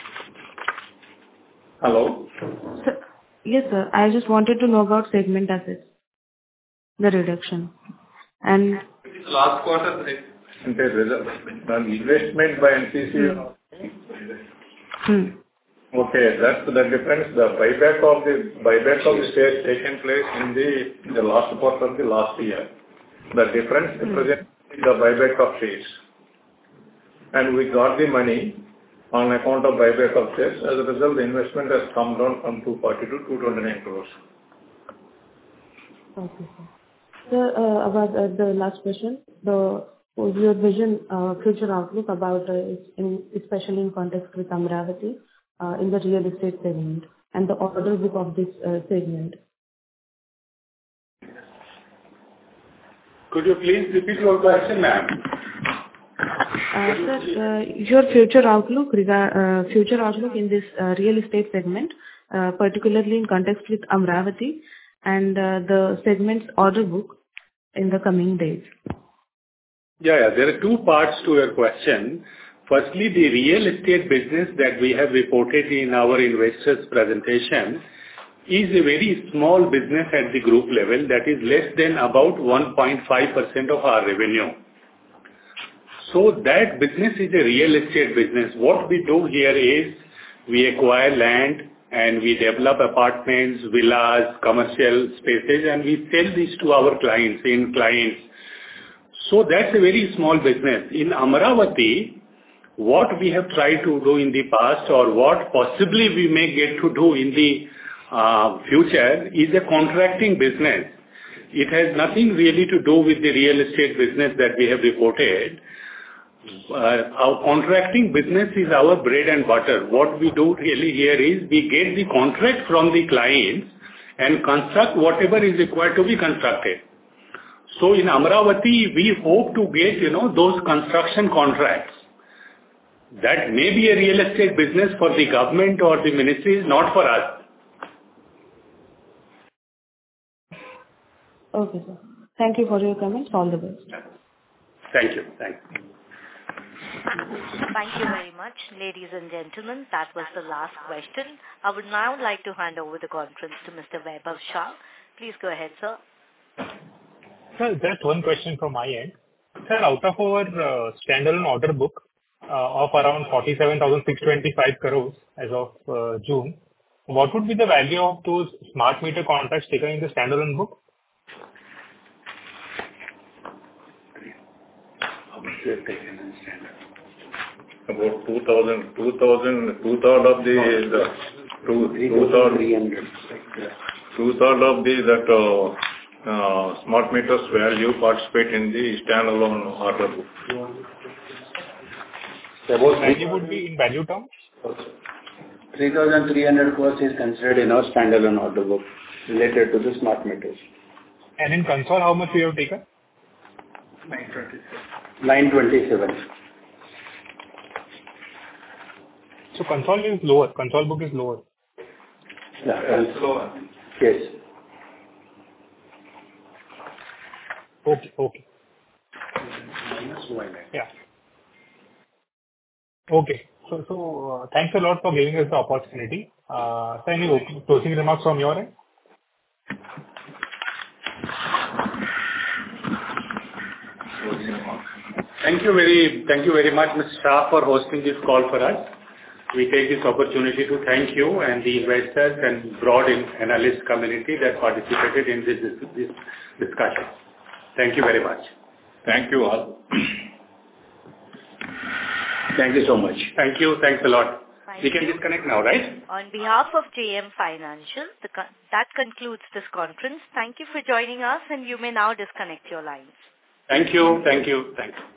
Hello? Sir, yes, sir. I just wanted to know about segment assets, the reduction. And last quarter, the investment by N C C you are asking? Hmm. Okay, that's the difference. The buyback of the buyback of the shares taken place in the in the last quarter of the last year. The difference mm. represents the buyback of shares, and we got the money on account of buyback of shares. As a result, the investment has come down from two forty to two twenty-nine crores. Okay, sir. Sir, uh, about uh, the last question, the your vision, uh, future outlook about, uh, in, especially in context with Amaravati. Uh, in the real estate segment and the order book of this uh, segment. Could you please repeat your question, ma'am? Uh, sir, uh, your future outlook, regard, uh, future outlook in this uh, real estate segment, uh, particularly in context with Amaravati and uh, the segment's order book in the coming days. Yeah, yeah, there are two parts to your question. Firstly, the real estate business that we have reported in our investors' presentation is a very small business at the group level, that is less than about one point five percent of our revenue. So that business is a real estate business. What we do here is we acquire land and we develop apartments, villas, commercial spaces, and we sell these to our clients, in clients. So that's a very small business. In Amaravati, what we have tried to do in the past or what possibly we may get to do in the uh, future is a contracting business. It has nothing really to do with the real estate business that we have reported. uh, our contracting business is our bread and butter. What we do really here is we get the contract from the clients and construct whatever is required to be constructed. So in Amaravati, we hope to get, you know, those construction contracts. That may be a real estate business for the government or the ministries, not for us. Okay, sir. Thank you for your comments. All the best. Thank you. Thank you. Thank you very much, ladies and gentlemen. That was the last question. I would now like to hand over the conference to Mister Vaibhav Shah. Please go ahead, sir. Sir, just one question from my end. Sir, out of our uh, standalone order book uh, of around forty-seven thousand six hundred twenty-five crores as of uh, June, what would be the value of those smart meter contracts taken in the standalone book? About two thousand, two thousand, two-third of the, the two, two-third, two-third of the, that, uh, uh, smart meters value participate in the standalone order book. What value would be in value terms? three thousand three hundred crores is considered in our standalone order book related to the smart meters. And in console, how much we have taken? nine twenty-seven. So console is lower. Console book is lower. Yeah, it's lower. Yes. Okay. Okay. Yeah. Okay. So, so uh, thanks a lot for giving us the opportunity. Uh, so any closing remarks from your end? Thank you very, thank you very much, Mister Shah, for hosting this call for us. We take this opportunity to thank you and the investors and broad analyst community that participated in this, this, this discussion. Thank you very much. Thank you all. Thank you so much. Thank you. Thanks a lot. Thank we can you. disconnect now, right? On behalf of J M Financial, the con- that concludes this conference. Thank you for joining us, and you may now disconnect your lines. Thank you. Thank you. Thank you.